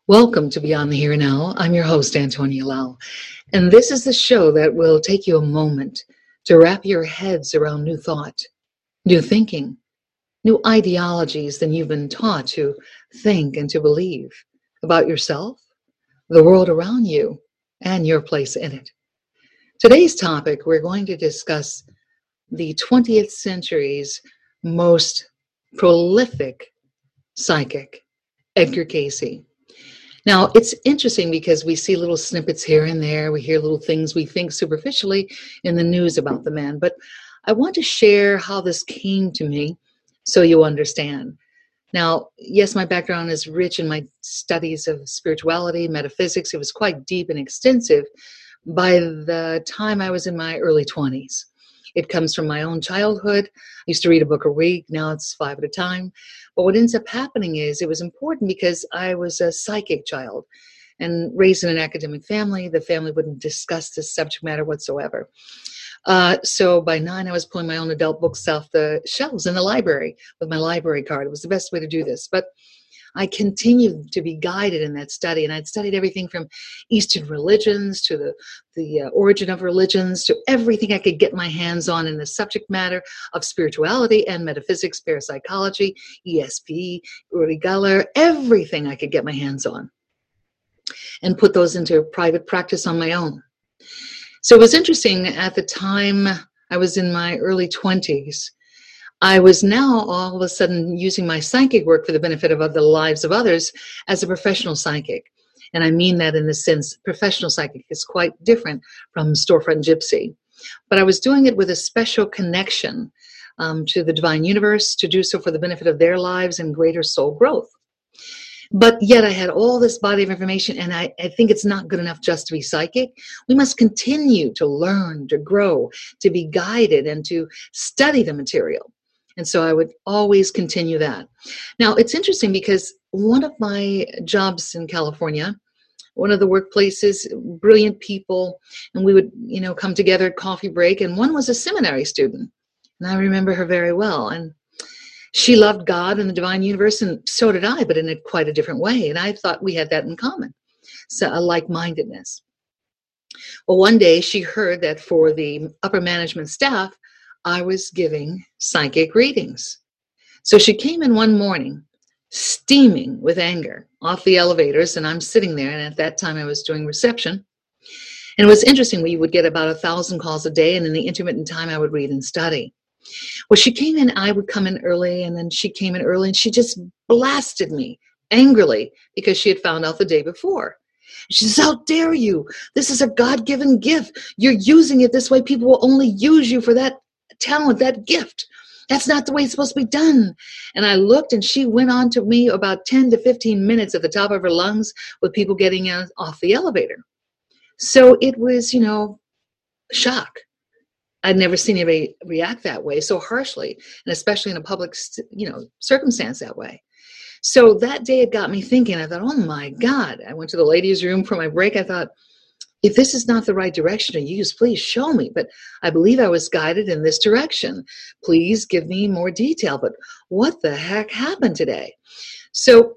Welcome to Beyond the Here and Now. I'm your host, Antonia Lau, and this is the show that will take you a moment to wrap your heads around new thought, new thinking, new ideologies than you've been taught to think and to believe about yourself, the world around you, and your place in it. Today's topic, we're going to discuss the 20th century's most prolific psychic, Edgar Cayce. Now, it's interesting because we see little snippets here and there. We hear little things we think superficially in the news about the man. But I want to share how this came to me so you understand. Now, yes, my background is rich in my studies of spirituality, metaphysics. It was quite deep and extensive by the time I was in my early 20s. It comes from my own childhood. I used to read a book a week. Now it's 5 at a time. But what ends up happening is it was important because I was a psychic child and raised in an academic family. The family wouldn't discuss this subject matter whatsoever. So by 9, I was pulling my own adult books off the shelves in the library with my library card. It was the best way to do this. But I continued to be guided in that study, and I'd studied everything from Eastern religions to the origin of religions to everything I could get my hands on in the subject matter of spirituality and metaphysics, parapsychology, ESP, Uri Geller, everything I could get my hands on, and put those into private practice on my own. So it was interesting. At the time, I was in my early 20s. I was now all of a sudden using my psychic work for the benefit of the lives of others as a professional psychic. And I mean that in the sense, professional psychic is quite different from storefront gypsy. But I was doing it with a special connection to the divine universe, to do so for the benefit of their lives and greater soul growth. But yet I had all this body of information, and I think it's not good enough just to be psychic. We must continue to learn, to grow, to be guided, and to study the material. And so I would always continue that. Now, it's interesting because one of my jobs in California, one of the workplaces, brilliant people, and we would, come together at coffee break, and one was a seminary student. And I remember her very well. And she loved God and the divine universe, and so did I, but in quite a different way. And I thought we had that in common, so a like-mindedness. Well, one day she heard that for the upper management staff, I was giving psychic readings. So she came in one morning, steaming with anger, off the elevators, and I'm sitting there, and at that time I was doing reception. And it was interesting, we would get about 1,000 calls a day, and in the intermittent time I would read and study. Well, she came in, I would come in early, and then she came in early, and she just blasted me angrily because she had found out the day before. She says, "How dare you? This is a God-given gift. You're using it this way. People will only use you for that talent, that gift. That's not the way it's supposed to be done." And I looked, and she went on to me about 10 to 15 minutes at the top of her lungs with people getting off the elevator. So it was, shock. I'd never seen anybody react that way so harshly, and especially in a public, circumstance that way. So that day it got me thinking. I thought, oh my God. I went to the ladies' room for my break. I thought, if this is not the right direction to use, please show me. But I believe I was guided in this direction. Please give me more detail. But what the heck happened today? So,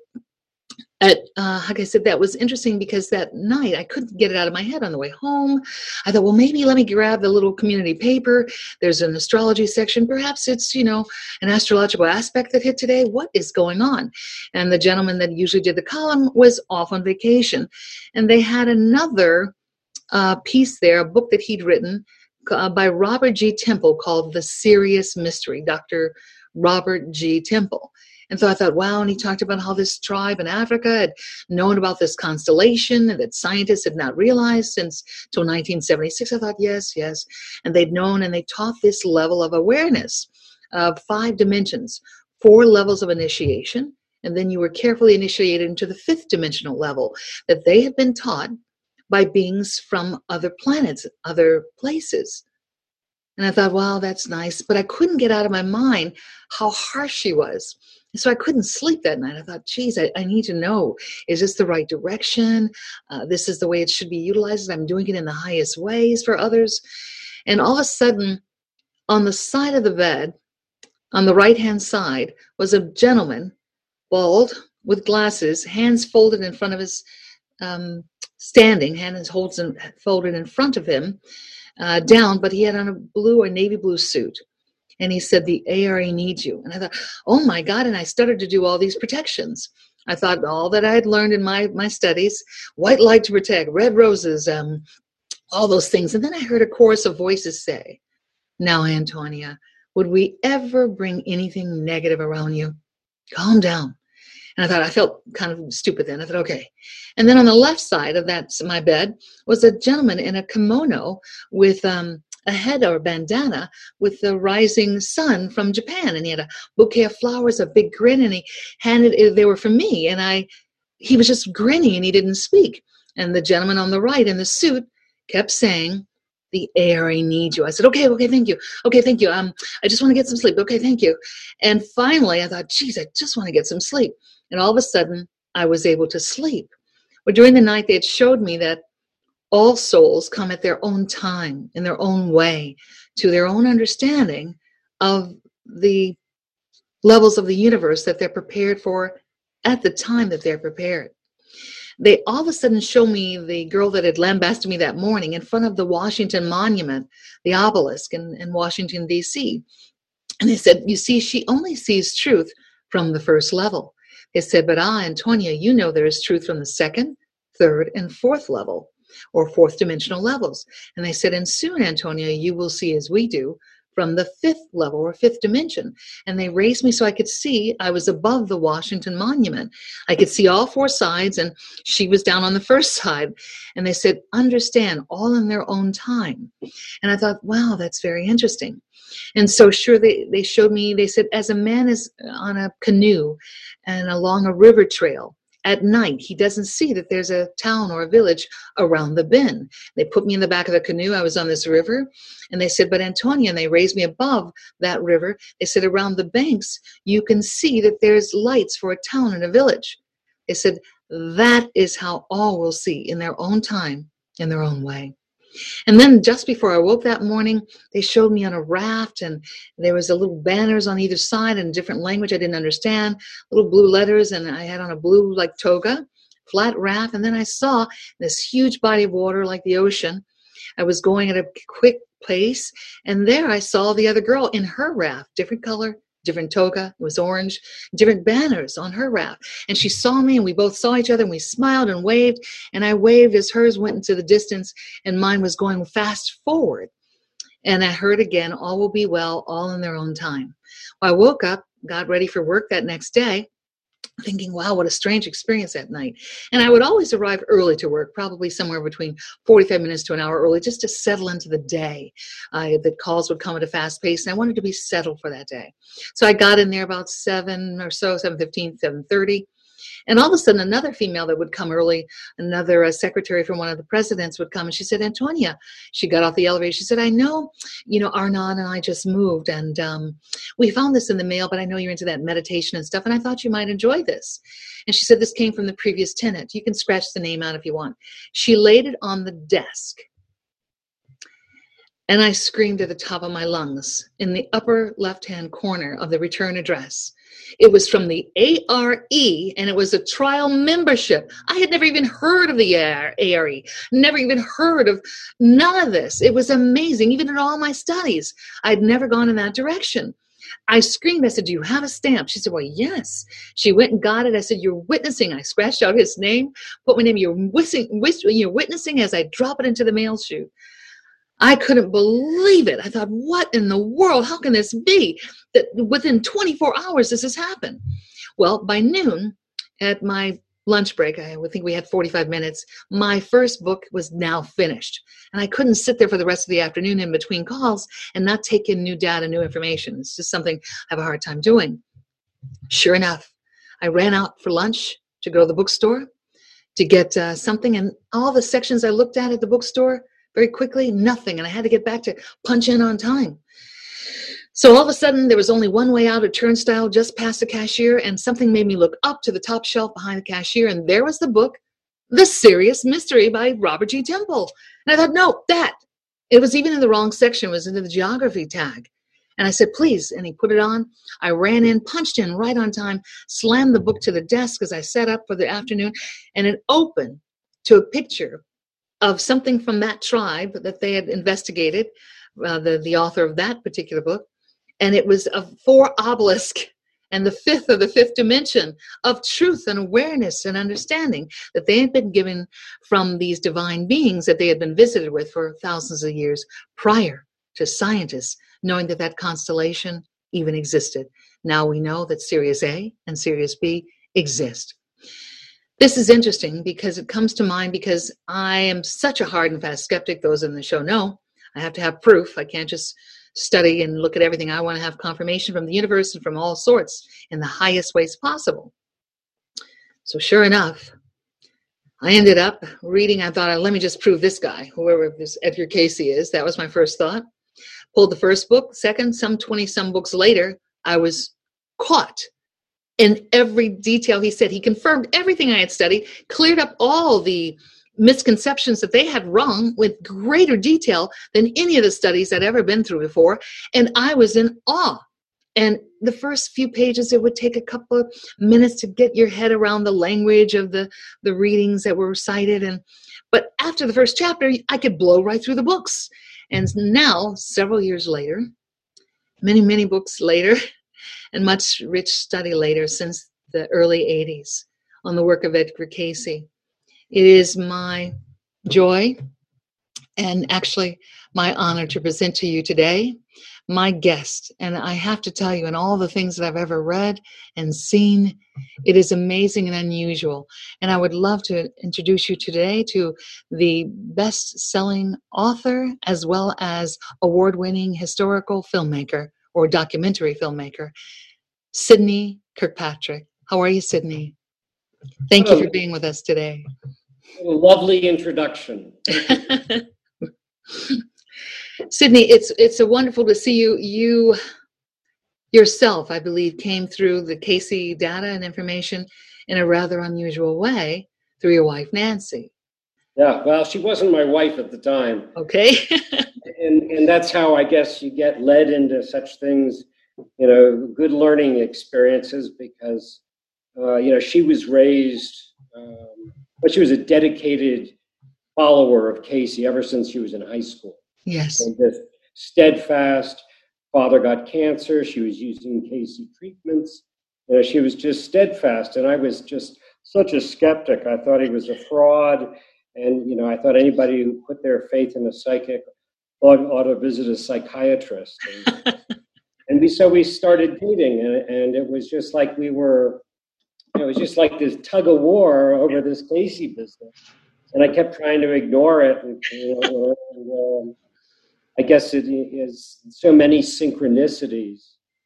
like I said, that was interesting because that night I couldn't get it out of my head on the way home. I thought, well, maybe let me grab the little community paper. There's an astrology section. Perhaps it's, an astrological aspect that hit today. What is going on? And the gentleman that usually did the column was off on vacation. And they had another piece there, a book that he'd written by Robert G. Temple called The Serious Mystery, Dr. Robert G. Temple. And so I thought, wow, and he talked about how this tribe in Africa had known about this constellation that scientists had not realized since till 1976. I thought, yes. And they'd known, and they taught this level of awareness of 5 dimensions, 4 levels of initiation, and then you were carefully initiated into the 5th dimensional level that they had been taught by beings from other planets, other places. And I thought, wow, that's nice. But I couldn't get out of my mind how harsh she was. So I couldn't sleep that night. I thought, geez, I need to know, is this the right direction? This is the way it should be utilized. I'm doing it in the highest ways for others. And all of a sudden, on the side of the bed, on the right-hand side, was a gentleman, bald, with glasses, hands folded in front of his, standing, hands folded in front of him, down, but he had on a blue or navy blue suit. And he said, the ARE needs you. And I thought, oh my God. And I started to do all these protections. I thought all that I had learned in my studies, white light to protect, red roses, all those things. And then I heard a chorus of voices say, now, Antonia, would we ever bring anything negative around you? Calm down. And I thought, I felt kind of stupid then. I thought, okay. And then on the left side of my bed was a gentleman in a kimono with a head or a bandana with the rising sun from Japan. And he had a bouquet of flowers, a big grin, and they were for me. And he was just grinning and he didn't speak. And the gentleman on the right in the suit kept saying, the ARE needs you. I said, okay, thank you. Okay, thank you. I just want to get some sleep. Okay, thank you. And finally, I thought, geez, I just want to get some sleep. And all of a sudden, I was able to sleep. But during the night, they had showed me that all souls come at their own time, in their own way, to their own understanding of the levels of the universe that they're prepared for at the time that they're prepared. They all of a sudden show me the girl that had lambasted me that morning in front of the Washington Monument, the obelisk in Washington, D.C. And they said, you see, she only sees truth from the first level. They said, but Antonia, you know there is truth from the second, third, and fourth level, or fourth dimensional levels. And they said, and soon, Antonia, you will see as we do from the fifth level or fifth dimension. And they raised me so I could see. I was above the Washington Monument. I could see all four sides, and she was down on the first side. And they said, understand, all in their own time. And I thought, wow, that's very interesting. And so sure, they showed me, they said, as a man is on a canoe and along a river trail, at night, he doesn't see that there's a town or a village around the bend. They put me in the back of the canoe. I was on this river. And they said, but Antonia, and they raised me above that river. They said, around the banks, you can see that there's lights for a town and a village. They said, that is how all will see in their own time, in their own way. And then just before I woke that morning, they showed me on a raft, and there was a little banners on either side in a different language I didn't understand, little blue letters, and I had on a blue like toga, flat raft. And then I saw this huge body of water like the ocean. I was going at a quick pace, and there I saw the other girl in her raft, different color, different toga, it was orange, different banners on her raft. And she saw me, and we both saw each other, and we smiled and waved, and I waved as hers went into the distance, and mine was going fast forward. And I heard again, all will be well, all in their own time. Well, I woke up, got ready for work that next day, thinking, wow, what a strange experience that night. And I would always arrive early to work, probably somewhere between 45 minutes to an hour early, just to settle into the day. The calls would come at a fast pace, and I wanted to be settled for that day. So I got in there about 7 or so, 7:15, 7:30. And all of a sudden, another female that would come early, another secretary from one of the presidents would come, and she said, Antonia, she got off the elevator. She said, I know, Arnon and I just moved, and we found this in the mail, but I know you're into that meditation and stuff, and I thought you might enjoy this. And she said, this came from the previous tenant. You can scratch the name out if you want. She laid it on the desk. And I screamed at the top of my lungs in the upper left-hand corner of the return address. It was from the ARE, and it was a trial membership. I had never even heard of the ARE, never even heard of none of this. It was amazing. Even in all my studies, I'd never gone in that direction. I screamed. I said, do you have a stamp? She said, well, yes. She went and got it. I said, you're witnessing. I scratched out his name, put my name. You're witnessing as I drop it into the mail chute. I couldn't believe it. I thought, what in the world? How can this be that within 24 hours this has happened? Well, by noon at my lunch break, I would think we had 45 minutes, my first book was now finished. And I couldn't sit there for the rest of the afternoon in between calls and not take in new data, new information. It's just something I have a hard time doing. Sure enough, I ran out for lunch to go to the bookstore to get something. And all the sections I looked at the bookstore, very quickly, nothing. And I had to get back to punch in on time. So all of a sudden, there was only one way out, a turnstile just past the cashier, and something made me look up to the top shelf behind the cashier, and there was the book, The Serious Mystery by Robert G. Temple. And I thought, no, it was even in the wrong section. It was into the geography tag. And I said, please. And he put it on. I ran in, punched in right on time, slammed the book to the desk as I set up for the afternoon, and it opened to a picture of something from that tribe that they had investigated, the author of that particular book. And it was a 4 obelisk and the fifth of the fifth dimension of truth and awareness and understanding that they had been given from these divine beings that they had been visited with for thousands of years prior to scientists knowing that that constellation even existed. Now we know that Sirius A and Sirius B exist. This is interesting because it comes to mind because I am such a hard and fast skeptic. Those in the show know I have to have proof. I can't just study and look at everything. I want to have confirmation from the universe and from all sorts in the highest ways possible. So sure enough, I ended up reading. I thought, let me just prove this guy, whoever this Edgar Cayce is. That was my first thought. Pulled the first book. Second, some 20-some books later, I was caught in every detail he said. He confirmed everything I had studied, cleared up all the misconceptions that they had wrong with greater detail than any of the studies I'd ever been through before. And I was in awe. And the first few pages, it would take a couple of minutes to get your head around the language of the readings that were cited. But after the first chapter, I could blow right through the books. And now, several years later, many, many books later, and much rich study later, since the early 80s, on the work of Edgar Cayce, it is my joy and actually my honor to present to you today my guest. And I have to tell you, in all the things that I've ever read and seen, it is amazing and unusual. And I would love to introduce you today to the best-selling author as well as award-winning historical filmmaker or documentary filmmaker, Sidney Kirkpatrick. How are you, Sidney? Thank you for being with us today. A lovely introduction. Sidney, it's a wonderful to see you. You yourself, I believe, came through the Cayce data and information in a rather unusual way through your wife, Nancy. Yeah, well, she wasn't my wife at the time. Okay. and that's how I guess you get led into such things, good learning experiences because, she was raised, but she was a dedicated follower of Cayce ever since she was in high school. Yes. And just steadfast. Father got cancer. She was using Cayce treatments. She was just steadfast. And I was just such a skeptic. I thought he was a fraud. And, I thought anybody who put their faith in a psychic ought to visit a psychiatrist. So we started dating. And it was just like it was just like this tug of war over this Cayce business. And I kept trying to ignore it. And I guess it is so many synchronicities.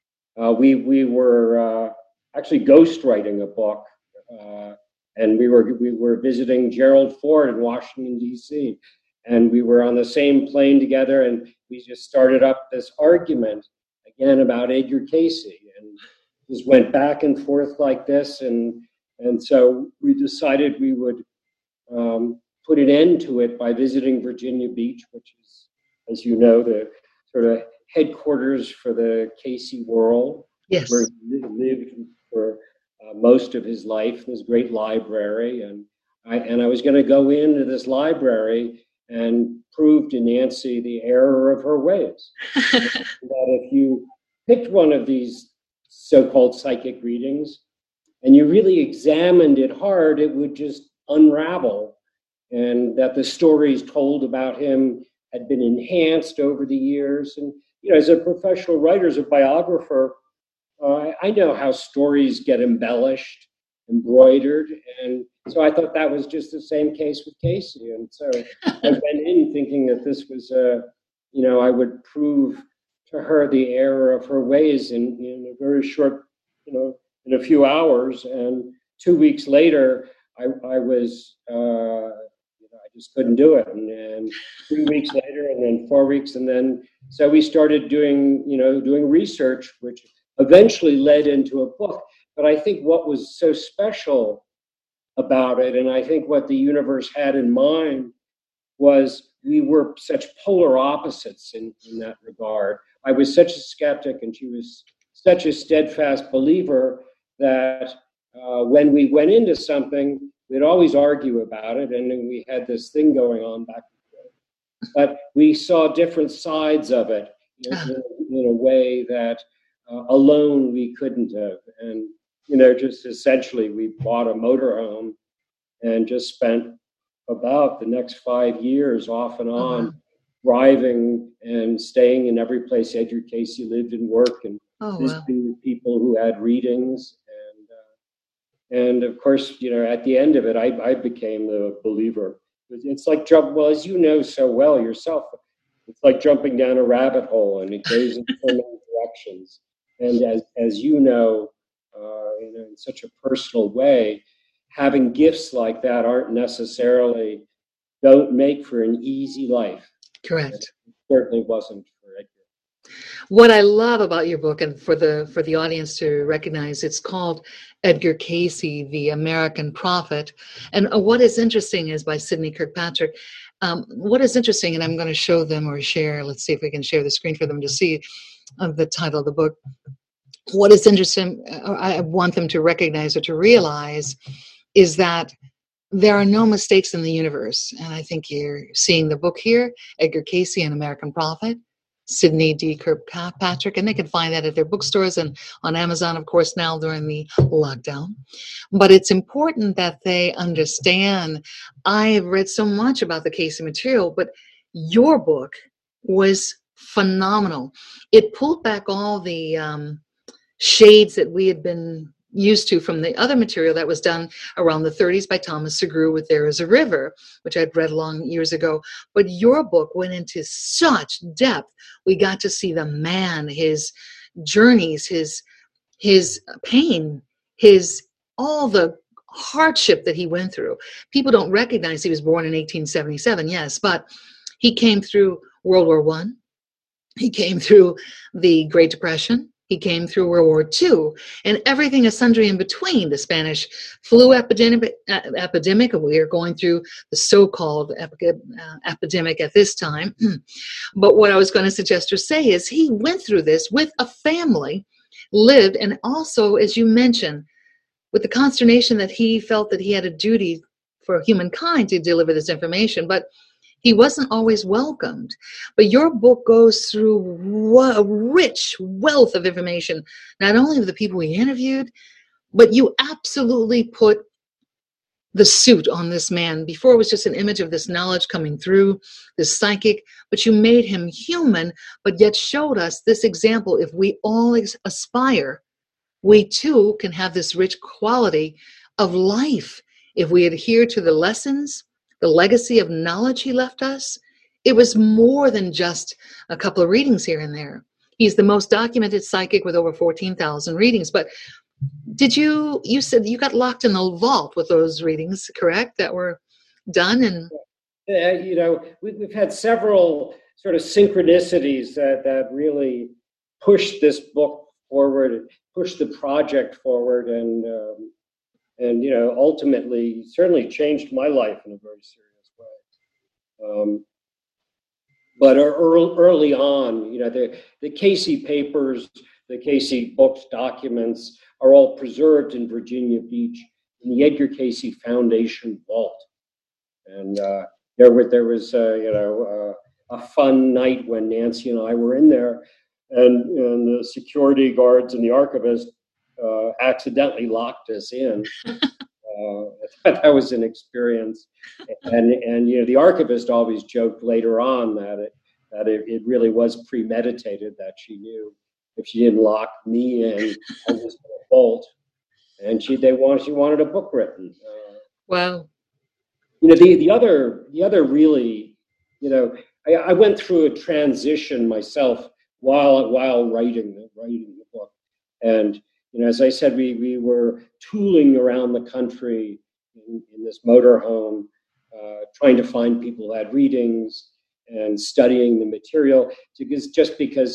We were actually ghostwriting a book, and we were visiting Gerald Ford in Washington, D.C., and we were on the same plane together, and we just started up this argument again about Edgar Cayce, and just went back and forth like this, and so we decided we would put an end to it by visiting Virginia Beach, which is, as you know, the sort of headquarters for the Cayce world. Yes. Where he lived for most of his life. This great library, and I was going to go into this library and prove to Nancy the error of her ways. That if you picked one of these so-called psychic readings and you really examined it hard, it would just unravel, and that the stories told about him had been enhanced over the years. And, as a professional writer, as a biographer, I know how stories get embellished, embroidered. And so I thought that was just the same case with Cayce. And so I went in thinking that this was, I would prove to her the error of her ways in a very short, in a few hours. And 2 weeks later, I was, I just couldn't do it. And 3 weeks later, and then 4 weeks, and then so we started doing research, which eventually led into a book. But I think what was so special about it, and I think what the universe had in mind, was we were such polar opposites in that regard. I was such a skeptic and she was such a steadfast believer that when we went into something, we'd always argue about it, and then we had this thing going on back and forth. But we saw different sides of it in a way that alone we couldn't have. And, just essentially we bought a motorhome and just spent about the next 5 years off and on driving and staying in every place Edgar Cayce lived and worked, and visiting people who had readings. And of course, at the end of it, I became the believer. It's like well, as you know so well yourself, it's like jumping down a rabbit hole, and it goes in so many directions. And as you know, in such a personal way, having gifts like that don't make for an easy life. Correct. It certainly wasn't for Edgar. What I love about your book, and for the audience to recognize, it's called Edgar Cayce, The American Prophet. And what is interesting is by Sidney Kirkpatrick. What is interesting, and I'm going to show them or share, let's see if we can share the screen for them to see the title of the book. What is interesting, I want them to recognize or to realize, is that there are no mistakes in the universe. And I think you're seeing the book here, Edgar Cayce, An American Prophet, Sidney D. Kirkpatrick, and they can find that at their bookstores and on Amazon, of course, now during the lockdown. But it's important that they understand. I've read so much about the Cayce material, but your book was phenomenal. It pulled back all the shades that we had been used to from the other material that was done around the 30s by Thomas Segru with There Is a River, which I'd read long years ago. But your book went into such depth. We got to see the man, his journeys, his pain, all the hardship that he went through. People don't recognize he was born in 1877, yes, but he came through World War I. He came through the Great Depression. He came through World War II, and everything sundry in between. The Spanish flu epidemic, and we are going through the so-called epidemic at this time. But what I was going to suggest or say is he went through this with a family, lived, and also, as you mentioned, with the consternation that he felt that he had a duty for humankind to deliver this information. But he wasn't always welcomed. But your book goes through a rich wealth of information, not only of the people we interviewed, but you absolutely put the suit on this man. Before it was just an image of this knowledge coming through, this psychic, but you made him human, but yet showed us this example. If we all aspire, we too can have this rich quality of life. If we adhere to the lessons, the legacy of knowledge he left us, it was more than just a couple of readings here and there. He's the most documented psychic with over 14,000 readings. But you said you got locked in the vault with those readings, correct, that were done? And we've had several sort of synchronicities that really pushed this book forward, pushed the project forward, and ultimately certainly changed my life in a very serious way. But early on, the Cayce papers, the Cayce books, documents are all preserved in Virginia Beach in the Edgar Cayce Foundation vault. And there was a fun night when Nancy and I were in there, and the security guards and the archivist accidentally locked us in. That was an experience, and the archivist always joked later on that it really was premeditated, that she knew if she didn't lock me in, I was going to bolt, and she wanted a book written. Wow. The other really, I went through a transition myself while writing the book, and as I said, we were tooling around the country in this motorhome, trying to find people who had readings and studying the material. Just because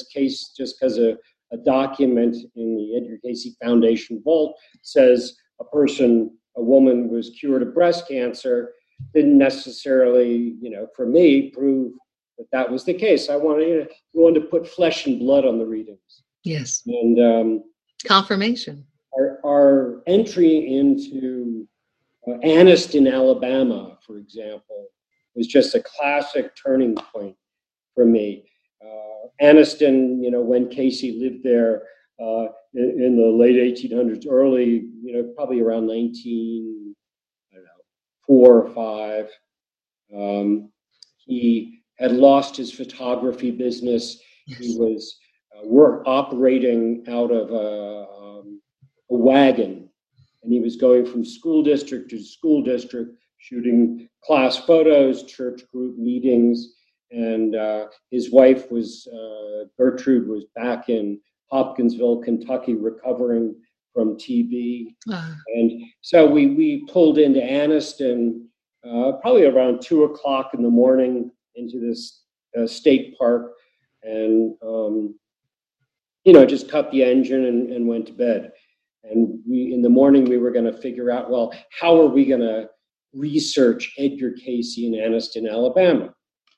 a document in the Edgar Cayce Foundation vault says a woman was cured of breast cancer, didn't necessarily, for me, prove that was the case. I wanted to put flesh and blood on the readings. Yes. And confirmation. Our entry into Anniston, Alabama, for example, was just a classic turning point for me. Anniston, when Casey lived there in the late 1800s, early, probably around 1904 or 5. He had lost his photography business. Yes. He was operating out of a wagon, and he was going from school district to school district, shooting class photos, church group meetings, and his wife was, Gertrude, was back in Hopkinsville, Kentucky, recovering from TB. And so we pulled into Anniston probably around 2:00 in the morning into this state park, and just cut the engine and went to bed. And in the morning we were going to figure out, well, how are we going to research Edgar Casey in Anniston, Alabama?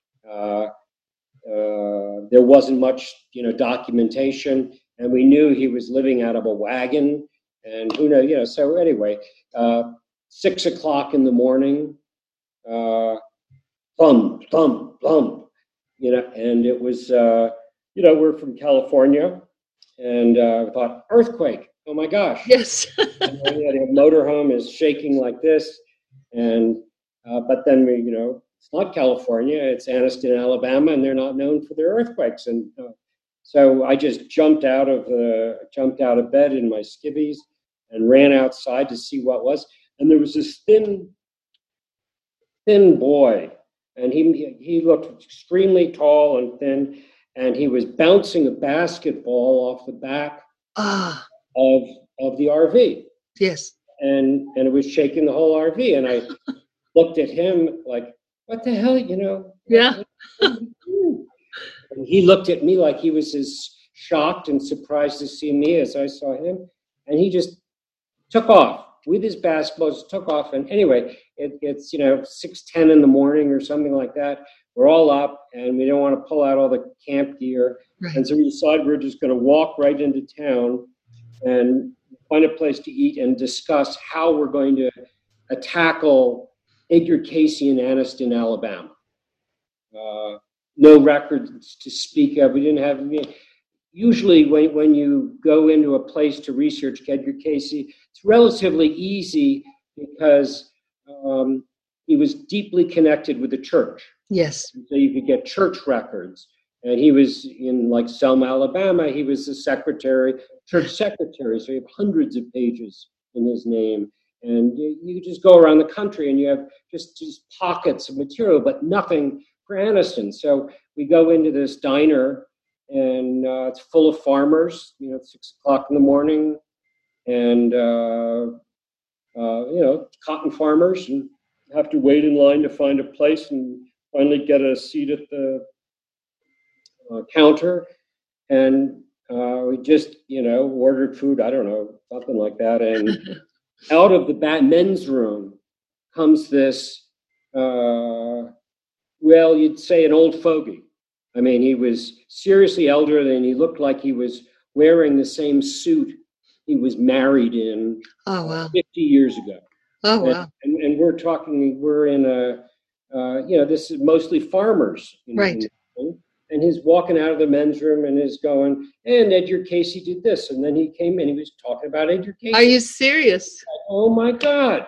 There wasn't much, documentation, and we knew he was living out of a wagon, and who knows, so anyway, 6:00 in the morning, thump, thump, thump, and it was, we're from California, and I thought, earthquake, oh my gosh. Yes. The motorhome is shaking like this, and but then it's not California, it's Anniston, Alabama, and they're not known for their earthquakes. And so I just jumped out of bed in my skivvies and ran outside to see what was. And there was this thin boy, and he looked extremely tall and thin, and he was bouncing a basketball off the back of the RV. Yes. And it was shaking the whole RV, and I looked at him like, what the hell, Yeah. And he looked at me like he was as shocked and surprised to see me as I saw him. And he just took off with his basketballs, took off. And anyway, it's 6:10 in the morning or something like that. We're all up, and we don't want to pull out all the camp gear. Right. And so we decided we're just going to walk right into town and find a place to eat and discuss how we're going to tackle Edgar Casey in Anniston, Alabama. No records to speak of. We didn't have. Usually, when you go into a place to research Edgar Casey, it's relatively easy because he was deeply connected with the church. Yes. So you could get church records. And he was in like Selma, Alabama. He was the church secretary. So you have hundreds of pages in his name. And you just go around the country and you have just pockets of material, but nothing for Anniston. So we go into this diner, and it's full of farmers, 6:00 in the morning, and, cotton farmers, and have to wait in line to find a place and finally get a seat at the counter. And we just, ordered food, I don't know, something like that. And out of the men's room comes this, you'd say an old fogey. I mean, he was seriously elderly, and he looked like he was wearing the same suit he was married in 50 years ago. Oh, wow. And we're in this is mostly farmers. Right. And he's walking out of the men's room and is going, and Edgar Casey did this. And then he came in, he was talking about Edgar Casey. Are you serious? Oh my God.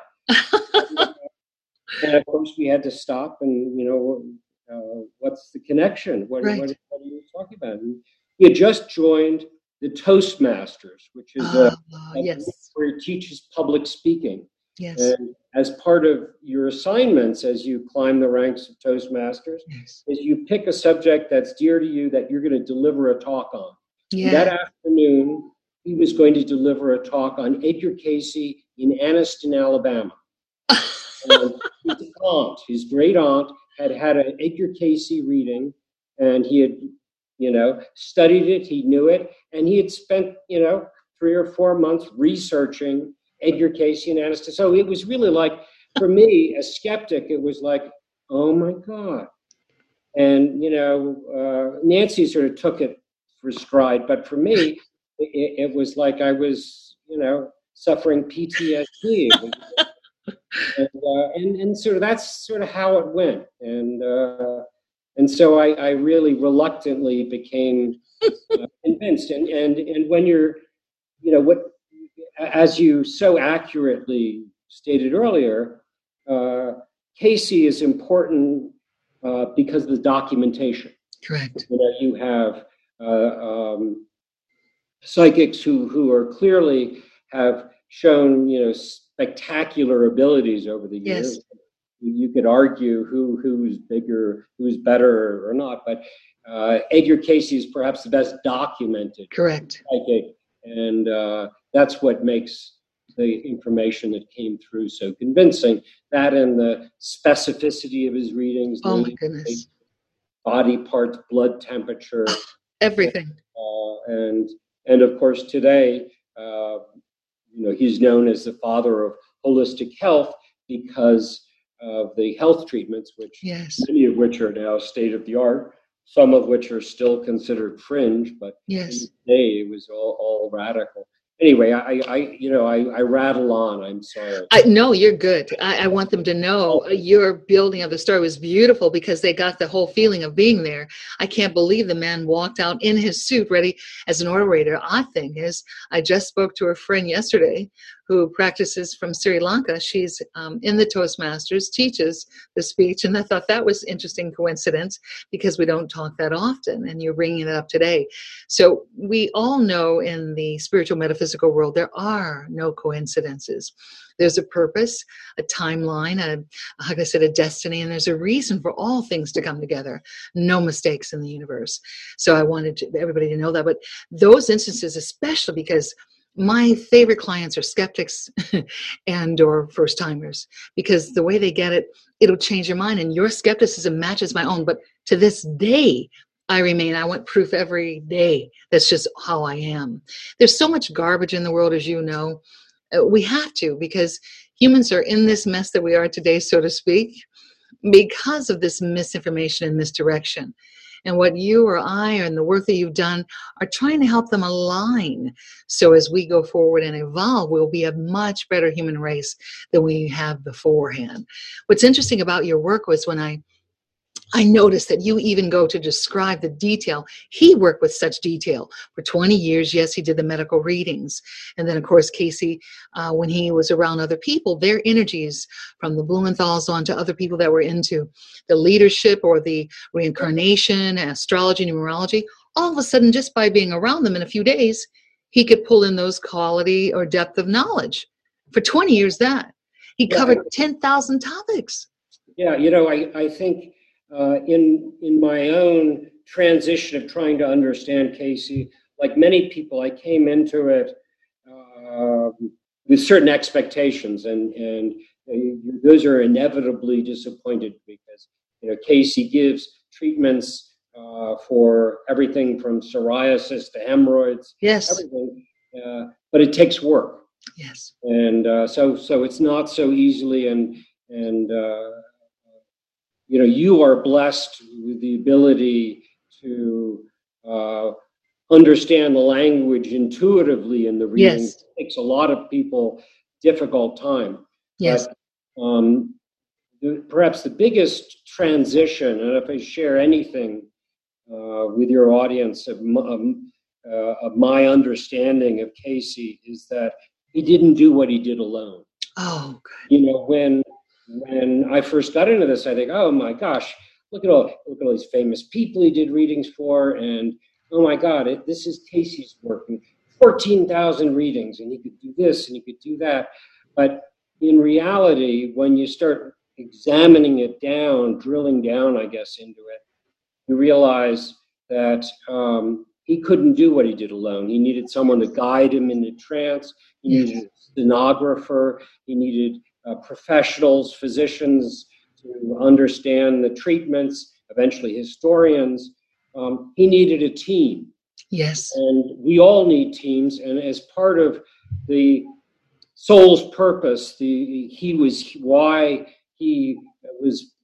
And of course we had to stop and, what's the connection? What are you talking about? And he had just joined the Toastmasters, which is yes, where he teaches public speaking. Yes. And as part of your assignments as you climb the ranks of Toastmasters, yes, is you pick a subject that's dear to you that you're going to deliver a talk on. Yeah. That afternoon, he was going to deliver a talk on Edgar Casey in Anniston, Alabama. And his great aunt, had an Edgar Casey reading, and he had, studied it, he knew it, and he had spent, 3 or 4 months researching Edgar Casey and Anniston. So it was really like, for me, a skeptic, it was like, oh my God, And, Nancy sort of took it for stride. But for me, it was like I was, suffering PTSD. And sort of that's sort of how it went. And so I really reluctantly became convinced. And when you're, as you so accurately stated earlier, Casey is important because of the documentation. Correct. You have psychics who are clearly have shown spectacular abilities over the years. Yes. You could argue who's bigger, who's better or not, but Edgar Casey is perhaps the best documented Correct. psychic, and that's what makes the information that came through so convincing. That and the specificity of his readings. Oh my goodness. Body parts, blood temperature, everything. And of course today, he's known as the father of holistic health because of the health treatments, many of which are now state of the art, some of which are still considered fringe, but today it was all radical. Anyway, I rattle on. I'm sorry. No, you're good. I want them to know your building of the story was beautiful because they got the whole feeling of being there. I can't believe the man walked out in his suit ready as an orator. I just spoke to a friend yesterday who practices from Sri Lanka. She's in the Toastmasters, teaches the speech, and I thought that was interesting coincidence because we don't talk that often, and you're bringing it up today. So we all know in the spiritual metaphysical world, there are no coincidences. There's a purpose, a timeline, a destiny, and there's a reason for all things to come together. No mistakes in the universe. So I wanted everybody to know that. But those instances, especially because my favorite clients are skeptics and or first timers, because the way they get it, it'll change your mind. And your skepticism matches my own. But to this day, I want proof every day. That's just how I am. There's so much garbage in the world, as you know. We have to, because humans are in this mess that we are today, so to speak, because of this misinformation and misdirection. And what you or I and the work that you've done are trying to help them align. So as we go forward and evolve, we'll be a much better human race than we have beforehand. What's interesting about your work was when I noticed that you even go to describe the detail. He worked with such detail for 20 years. Yes, he did the medical readings. And then, of course, Casey, when he was around other people, their energies from the Blumenthals on to other people that were into the leadership or the reincarnation, astrology, numerology, all of a sudden, just by being around them in a few days, he could pull in those quality or depth of knowledge. For 20 years, he covered 10,000 topics. Yeah, I think in my own transition of trying to understand Casey, like many people, I came into it with certain expectations, and those are inevitably disappointed because Casey gives treatments for everything from psoriasis to hemorrhoids, everything, but it takes work. Yes, and so it's not so easily and you are blessed with the ability to understand the language intuitively in the reading. Yes. It takes a lot of people difficult time. Yes. But perhaps the biggest transition, and if I share anything with your audience of my understanding of Casey, is that he didn't do what he did alone. Oh, good. When I first got into this, I think, oh my gosh, look at all these famous people he did readings for, and oh my God, this is Casey's work, and 14,000 readings, and he could do this and he could do that. But in reality, when you start examining it down, drilling down, I guess, into it, you realize that he couldn't do what he did alone. He needed someone to guide him in the trance. He needed a stenographer. He needed professionals, physicians to understand the treatments, eventually historians. He needed a team. Yes. And we all need teams. And as part of the soul's purpose, why he was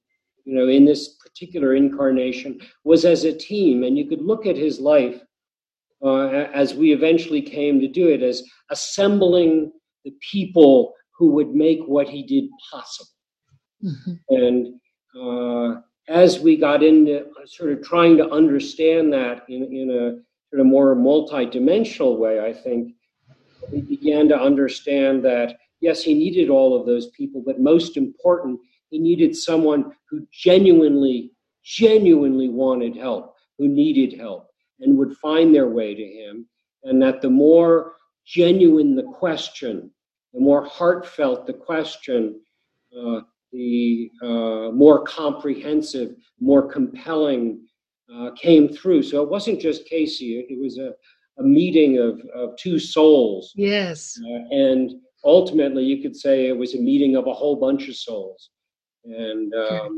in this particular incarnation, was as a team. And you could look at his life as we eventually came to do it, as assembling the people who would make what he did possible. Mm-hmm. And as we got into sort of trying to understand that in a sort of more multi-dimensional way, I think we began to understand that, yes, he needed all of those people, but most important, he needed someone who genuinely wanted help, who needed help, and would find their way to him. And that the more genuine the question, the more heartfelt the question, the more comprehensive, more compelling came through. So it wasn't just Casey, it was a meeting of two souls. Yes. And ultimately, you could say it was a meeting of a whole bunch of souls. And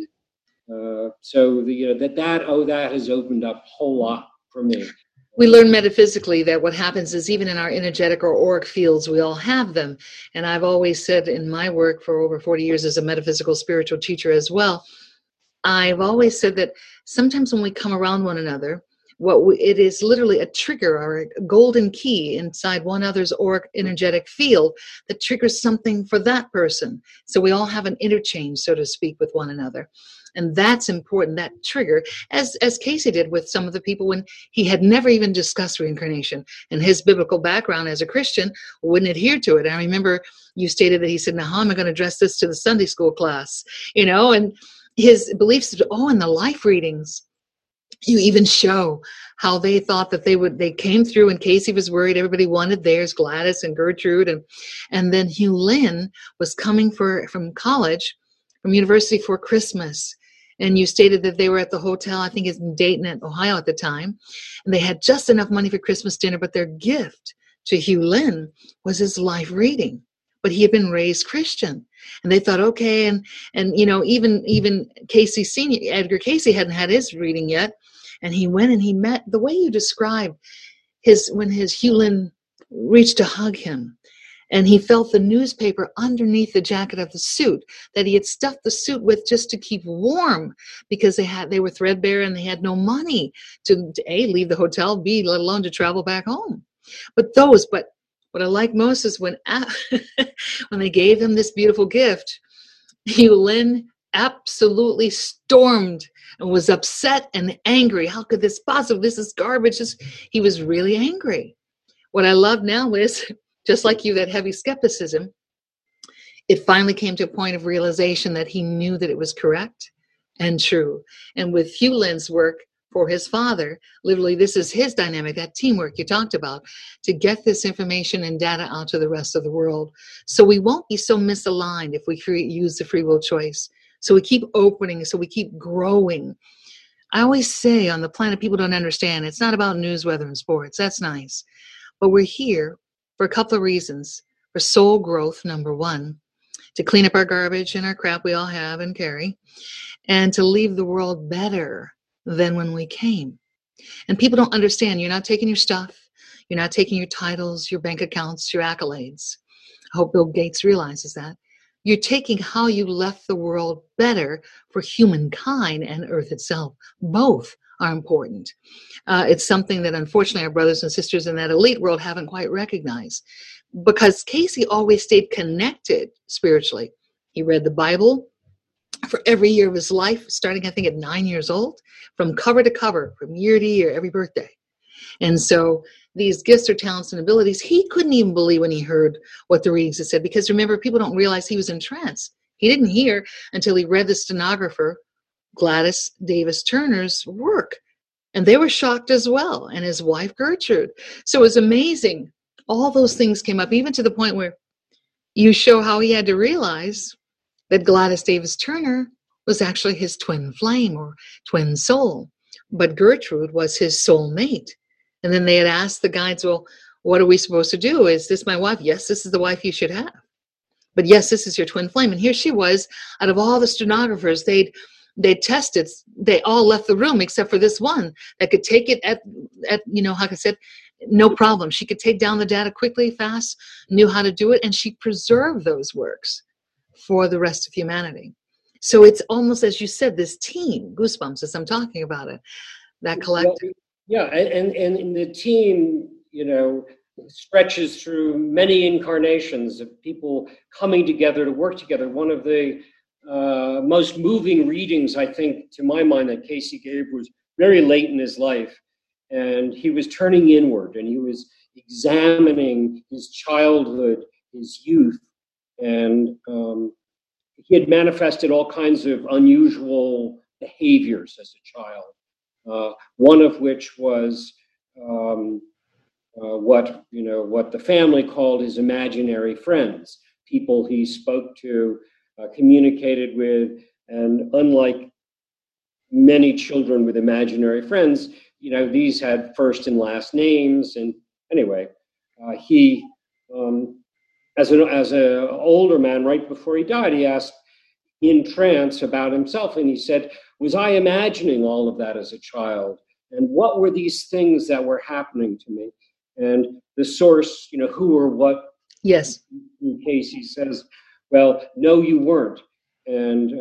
so that has opened up a whole lot for me. We learn metaphysically that what happens is even in our energetic or auric fields, we all have them. And I've always said in my work for over 40 years as a metaphysical spiritual teacher as well, I've always said that sometimes when we come around one another, it is literally a trigger or a golden key inside one other's auric energetic field that triggers something for that person. So we all have an interchange, so to speak, with one another. And that's important, that trigger, as Casey did with some of the people when he had never even discussed reincarnation. And his biblical background as a Christian wouldn't adhere to it. And I remember you stated that he said, now how am I going to address this to the Sunday school class? And his beliefs, in the life readings, you even show how they thought that they came through and Casey was worried everybody wanted theirs, Gladys and Gertrude. And then Hugh Lynn was coming from college, from university for Christmas. And you stated that they were at the hotel, I think it's in Dayton, Ohio at the time. And they had just enough money for Christmas dinner, but their gift to Hugh Lynn was his life reading. But he had been raised Christian. And they thought, okay, and even Casey Sr., Edgar Casey hadn't had his reading yet. And he went and he met, the way you described when his Hugh Lynn reached to hug him. And he felt the newspaper underneath the jacket of the suit that he had stuffed the suit with just to keep warm because they were threadbare and they had no money to A, leave the hotel, B, let alone to travel back home. But what I like most is when they gave him this beautiful gift, Hugh Lynn absolutely stormed and was upset and angry. How could this possibly? This is garbage. He was really angry. What I love now is, just like you, that heavy skepticism, it finally came to a point of realization that he knew that it was correct and true. And with Hugh Lynn's work for his father, literally this is his dynamic, that teamwork you talked about, to get this information and data out to the rest of the world. So we won't be so misaligned if we use the free will choice. So we keep opening, so we keep growing. I always say on the planet, people don't understand. It's not about news, weather, and sports. That's nice. But we're here for a couple of reasons. For soul growth, number one, to clean up our garbage and our crap we all have and carry, and to leave the world better than when we came. And people don't understand. You're not taking your stuff. You're not taking your titles, your bank accounts, your accolades. I hope Bill Gates realizes that. You're taking how you left the world better for humankind and Earth itself. Both are important. It's something that unfortunately our brothers and sisters in that elite world haven't quite recognized, because Casey always stayed connected spiritually. He read the Bible for every year of his life, starting I think at 9 years old, from cover to cover, from year to year, every birthday. And so these gifts or talents and abilities, he couldn't even believe when he heard what the readings had said, because remember, people don't realize he was in trance. He didn't hear until he read the stenographer, Gladys Davis Turner's work. And they were shocked as well, and his wife Gertrude. So it was amazing. All those things came up, even to the point where you show how he had to realize that Gladys Davis Turner was actually his twin flame or twin soul. But Gertrude was his soul mate. And then they had asked the guides, well, what are we supposed to do? Is this my wife? Yes, this is the wife you should have. But yes, this is your twin flame. And here she was, out of all the stenographers, they tested, they all left the room except for this one that could take it at like I said, no problem. She could take down the data quickly, fast, knew how to do it, and she preserved those works for the rest of humanity. So it's almost, as you said, this team, goosebumps as I'm talking about it, that Well, collective. yeah, and the team, stretches through many incarnations of people coming together to work together. One of the most moving readings, I think, to my mind, that Casey gave was very late in his life, and he was turning inward, and he was examining his childhood, his youth, and he had manifested all kinds of unusual behaviors as a child. One of which was what the family called his imaginary friends, people he spoke to, communicated with, and unlike many children with imaginary friends, these had first and last names. And anyway, he, as an older man, right before he died, he asked in trance about himself, and he said, was I imagining all of that as a child? And what were these things that were happening to me? And the source, who or what? Yes. In case he says, well, no, you weren't. And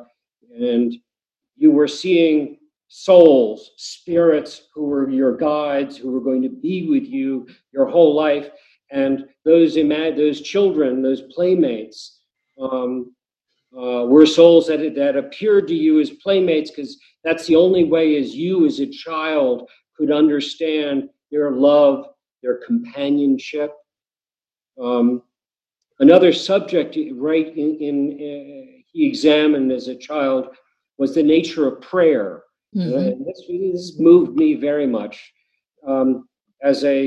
you were seeing souls, spirits who were your guides, who were going to be with you your whole life. And those children, those playmates, were souls that appeared to you as playmates, because that's the only way as you as a child could understand their love, their companionship. Another subject, right, he examined as a child was the nature of prayer. And this moved me very much. As a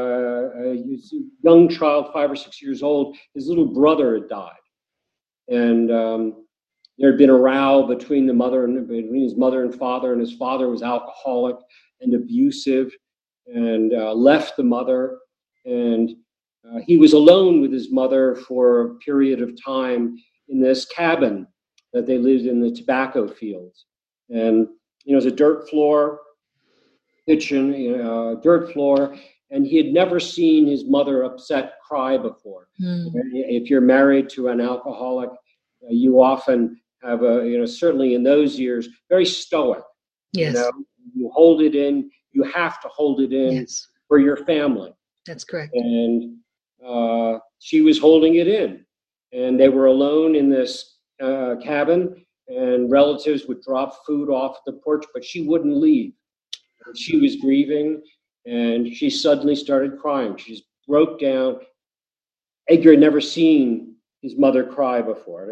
young child, 5 or 6 years old, his little brother had died. And there had been a row between his mother and father, and his father was alcoholic and abusive, and left the mother. And he was alone with his mother for a period of time in this cabin that they lived in the tobacco fields. And it was a dirt floor kitchen, dirt floor, and he had never seen his mother upset cry before. If you're married to an alcoholic, you often have certainly in those years, very stoic. Yes. You hold it in. You have to hold it in for your family. That's correct. And she was holding it in, and they were alone in this cabin, and relatives would drop food off the porch, but she wouldn't leave. And she was grieving, and she suddenly started crying. She just broke down. Edgar had never seen his mother cry before.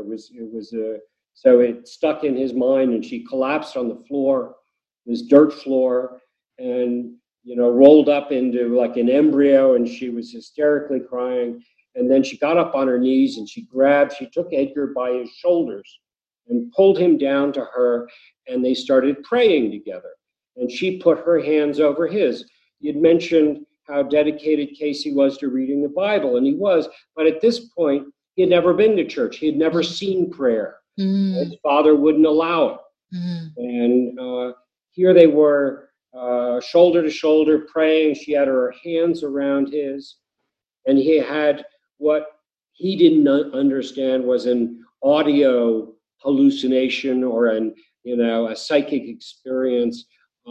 So it stuck in his mind, and she collapsed on the floor, this dirt floor, and rolled up into like an embryo, and she was hysterically crying. And then she got up on her knees, and she took Edgar by his shoulders and pulled him down to her, and they started praying together. And she put her hands over his. You'd mentioned how dedicated Casey was to reading the Bible, and he was. But at this point, he had never been to church. He had never seen prayer. His father wouldn't allow it. And here they were, shoulder to shoulder, praying. She had her hands around his, and he had what he didn't understand was an audio hallucination or a psychic experience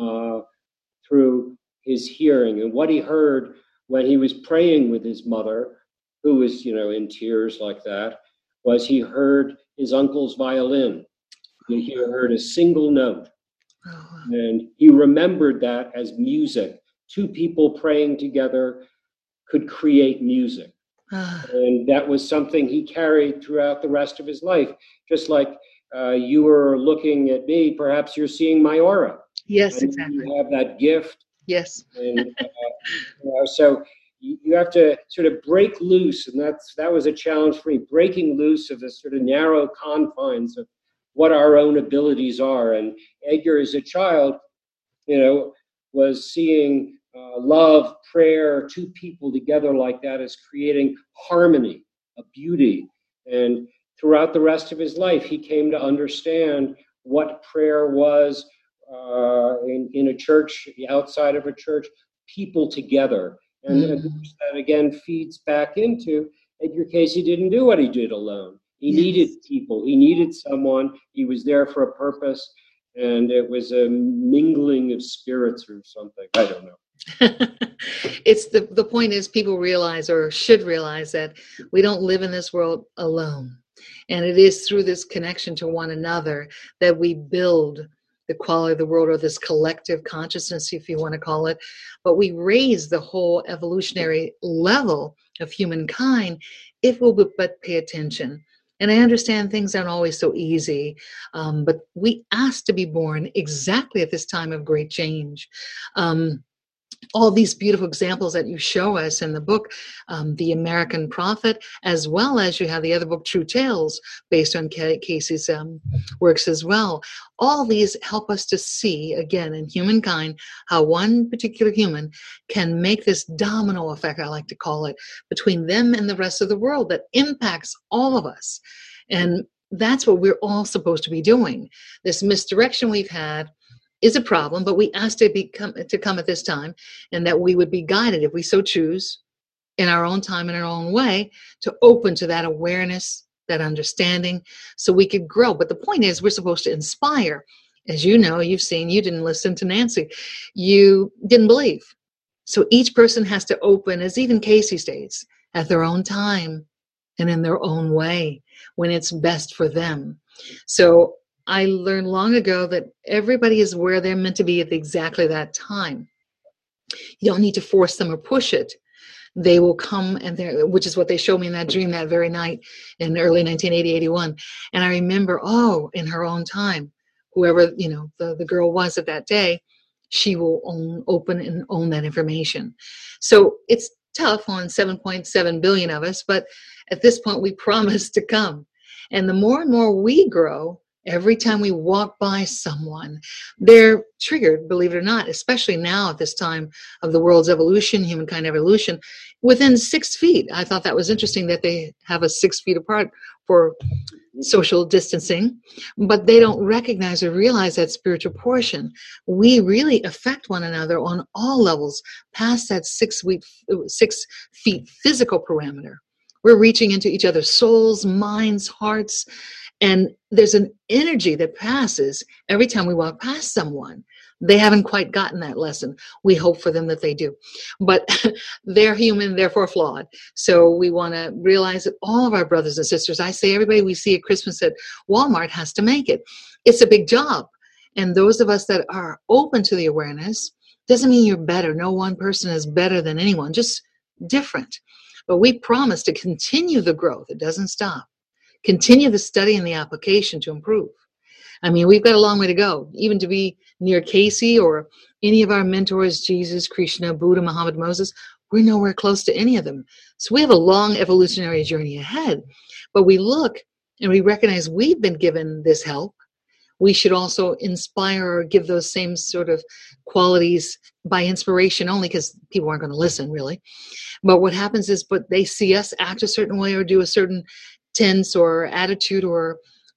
through his hearing. And what he heard when he was praying with his mother, who was in tears like that, was he heard his uncle's violin. He heard a single note. And he remembered that as music. Two people praying together could create music. And that was something he carried throughout the rest of his life. Just like you were looking at me, perhaps you're seeing my aura. Yes, exactly. You have that gift. Yes. And so you have to sort of break loose, and that was a challenge for me, breaking loose of the sort of narrow confines of what our own abilities are. And Edgar, as a child, was seeing love, prayer, two people together like that as creating harmony, a beauty. And throughout the rest of his life, he came to understand what prayer was in a church, outside of a church, people together. And that again feeds back into Edgar Casey didn't do what he did alone. He needed people. He needed someone. He was there for a purpose, and it was a mingling of spirits or something. I don't know. It's the point is people realize or should realize that we don't live in this world alone. And it is through this connection to one another that we build the quality of the world, or this collective consciousness, if you want to call it. But we raise the whole evolutionary level of humankind if we'll but pay attention. And I understand things aren't always so easy, but we asked to be born exactly at this time of great change. All these beautiful examples that you show us in the book, The American Prophet, as well as you have the other book, True Tales, based on Casey's works as well. All these help us to see, again, in humankind, how one particular human can make this domino effect, I like to call it, between them and the rest of the world that impacts all of us. And that's what we're all supposed to be doing. This misdirection we've had is a problem, but we asked to come at this time, and that we would be guided, if we so choose, in our own time, in our own way, to open to that awareness, that understanding, so we could grow. But the point is, we're supposed to inspire. As you know, you've seen, you didn't listen to Nancy. You didn't believe. So each person has to open, as even Casey states, at their own time and in their own way, when it's best for them. So I learned long ago that everybody is where they're meant to be at exactly that time. You don't need to force them or push it. They will come, and which is what they showed me in that dream that very night in early 1980, 81. And I remember, in her own time, whoever, the girl was at that day, she will open and own that information. So it's tough on 7.7 billion of us, but at this point we promise to come. And the more and more we grow, every time we walk by someone, they're triggered, believe it or not, especially now at this time of the world's evolution, humankind evolution, within 6 feet. I thought that was interesting that they have us 6 feet apart for social distancing, but they don't recognize or realize that spiritual portion. We really affect one another on all levels, past that 6 feet physical parameter. We're reaching into each other's souls, minds, hearts, and there's an energy that passes every time we walk past someone. They haven't quite gotten that lesson. We hope for them that they do. But they're human, therefore flawed. So we want to realize that all of our brothers and sisters, I say everybody we see at Christmas at Walmart has to make it. It's a big job. And those of us that are open to the awareness, doesn't mean you're better. No one person is better than anyone, just different. But we promise to continue the growth. It doesn't stop. Continue the study and the application to improve. I mean, we've got a long way to go, even to be near Casey or any of our mentors, Jesus, Krishna, Buddha, Muhammad, Moses. We're nowhere close to any of them. So we have a long evolutionary journey ahead. But we look and we recognize we've been given this help. We should also inspire or give those same sort of qualities by inspiration only, because people aren't going to listen, really. But what happens is, but they see us act a certain way or do a certain tense or attitude or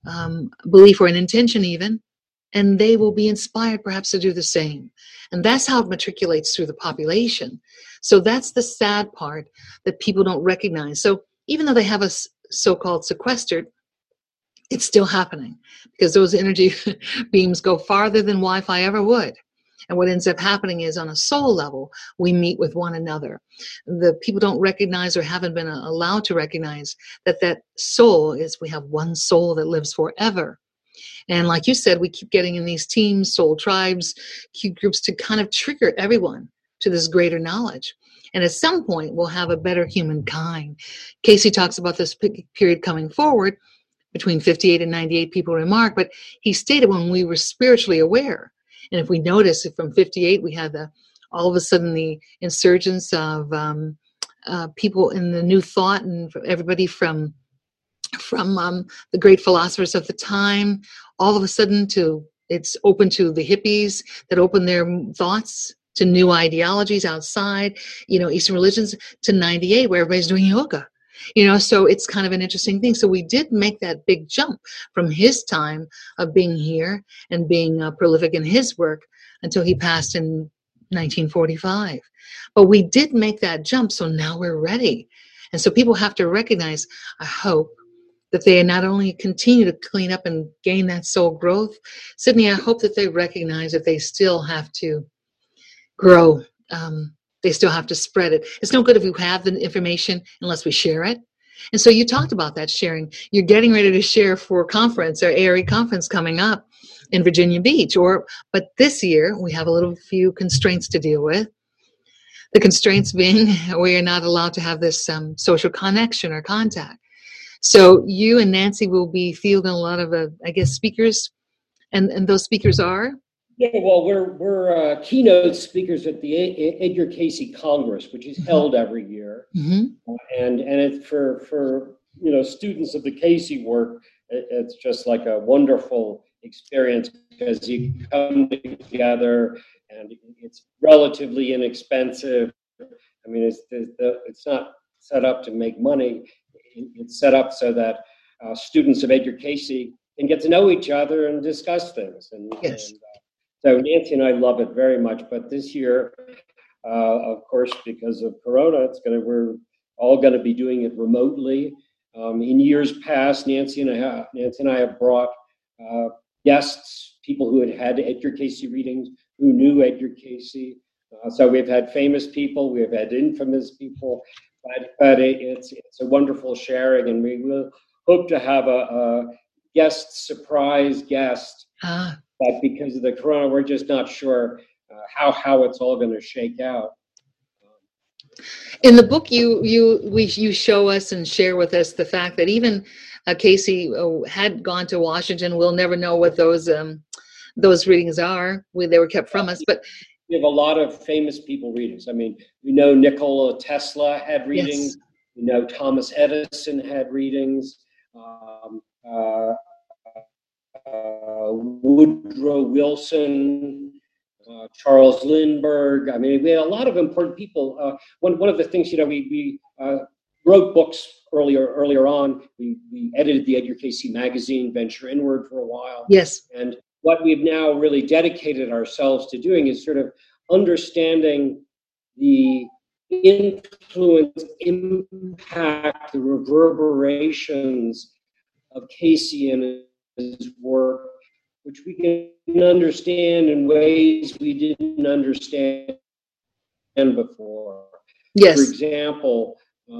belief or an intention even, and they will be inspired perhaps to do the same. And that's how it matriculates through the population. So that's the sad part that people don't recognize. So even though they have us so-called sequestered, it's still happening, because those energy beams go farther than Wi-Fi ever would. And what ends up happening is, on a soul level, we meet with one another. The people don't recognize, or haven't been allowed to recognize, that soul is, we have one soul that lives forever. And like you said, we keep getting in these teams, soul tribes, cute groups, to kind of trigger everyone to this greater knowledge. And at some point, we'll have a better humankind. Casey talks about this period coming forward between 58 and 98, people remark, but he stated when we were spiritually aware. And if we notice, from 58, we had all of a sudden the insurgence of people in the New Thought, and everybody from the great philosophers of the time, all of a sudden it's open to the hippies that open their thoughts to new ideologies outside, Eastern religions, to 98, where everybody's doing yoga. So it's kind of an interesting thing. So we did make that big jump from his time of being here and being prolific in his work until he passed in 1945. But we did make that jump, so now we're ready. And so people have to recognize, I hope, that they not only continue to clean up and gain that soul growth, Sydney, I hope that they recognize that they still have to grow. They still have to spread it. It's no good if you have the information unless we share it. And so you talked about that sharing. You're getting ready to share for a conference, or ARE conference coming up in Virginia Beach. But this year we have a little few constraints to deal with. The constraints being we are not allowed to have this social connection or contact. So you and Nancy will be fielding a lot of, I guess, speakers, and those speakers are? Yeah, well, we're keynote speakers at the Edgar Cayce Congress, which is held every year, and it's for students of the Cayce work. It's just like a wonderful experience because you come together, and it's relatively inexpensive. I mean, it's not set up to make money. It's set up so that students of Edgar Cayce can get to know each other and discuss things. Yes. So Nancy and I love it very much. But this year, of course, because of Corona, we're all going to be doing it remotely. In years past, Nancy and I have brought guests, people who had Edgar Cayce readings, who knew Edgar Cayce. So we've had famous people, we've had infamous people, but it's a wonderful sharing, and we will hope to have a surprise guest. But because of the Corona, we're just not sure how it's all going to shake out. In the book, you show us and share with us the fact that even Cayce had gone to Washington. We'll never know what those readings are. They were kept from us, but we have a lot of famous people readings. I mean, we know Nikola Tesla had readings. Yes. We know Thomas Edison had readings. Woodrow Wilson, Charles Lindbergh. I mean, we had a lot of important people. One of the things, we wrote books earlier on. We edited the Edgar Cayce magazine, Venture Inward, for a while. Yes. And what we've now really dedicated ourselves to doing is sort of understanding the influence, impact, the reverberations of Cayce and his work, which we can understand in ways we didn't understand before. Yes. For example,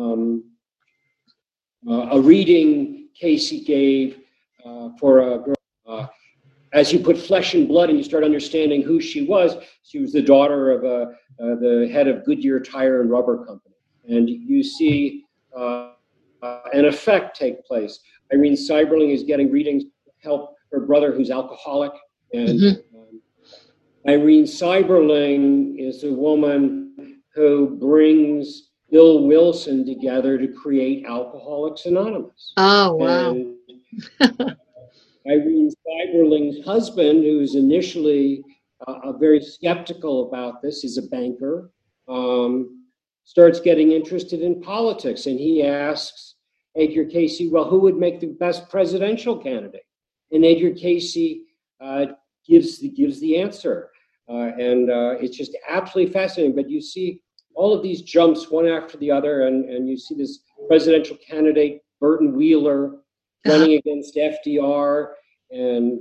a reading Cayce gave for a girl. As you put flesh and blood and you start understanding who she was the daughter of the head of Goodyear Tire and Rubber Company. And you see an effect take place. Irene Seiberling is getting readings to help her brother who's alcoholic. And Irene Seiberling is a woman who brings Bill Wilson together to create Alcoholics Anonymous. Oh, wow. And Irene Seiberling's husband, who's initially very skeptical about this, is a banker, starts getting interested in politics, and he asks Edgar Cayce, well, who would make the best presidential candidate? And Edgar Cayce gives the answer, and it's just absolutely fascinating. But you see all of these jumps one after the other, and you see this presidential candidate, Burton Wheeler, running against FDR, and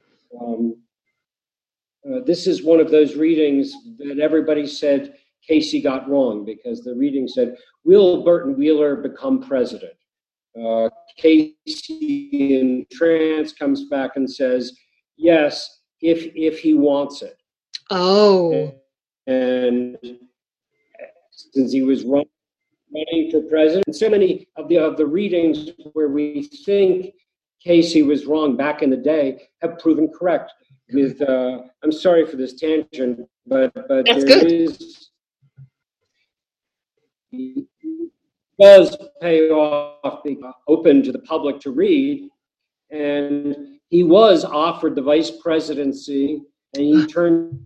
this is one of those readings that everybody said Cayce got wrong, because the reading said, will Burton Wheeler become president? Cayce in trance comes back and says, yes, if he wants it. Oh. And since he was running for president, so many of the readings where we think Cayce was wrong back in the day have proven correct. With I'm sorry for this tangent, but That's there good. is, it does pay off, being open to the public to read, and he was offered the vice presidency, and he turned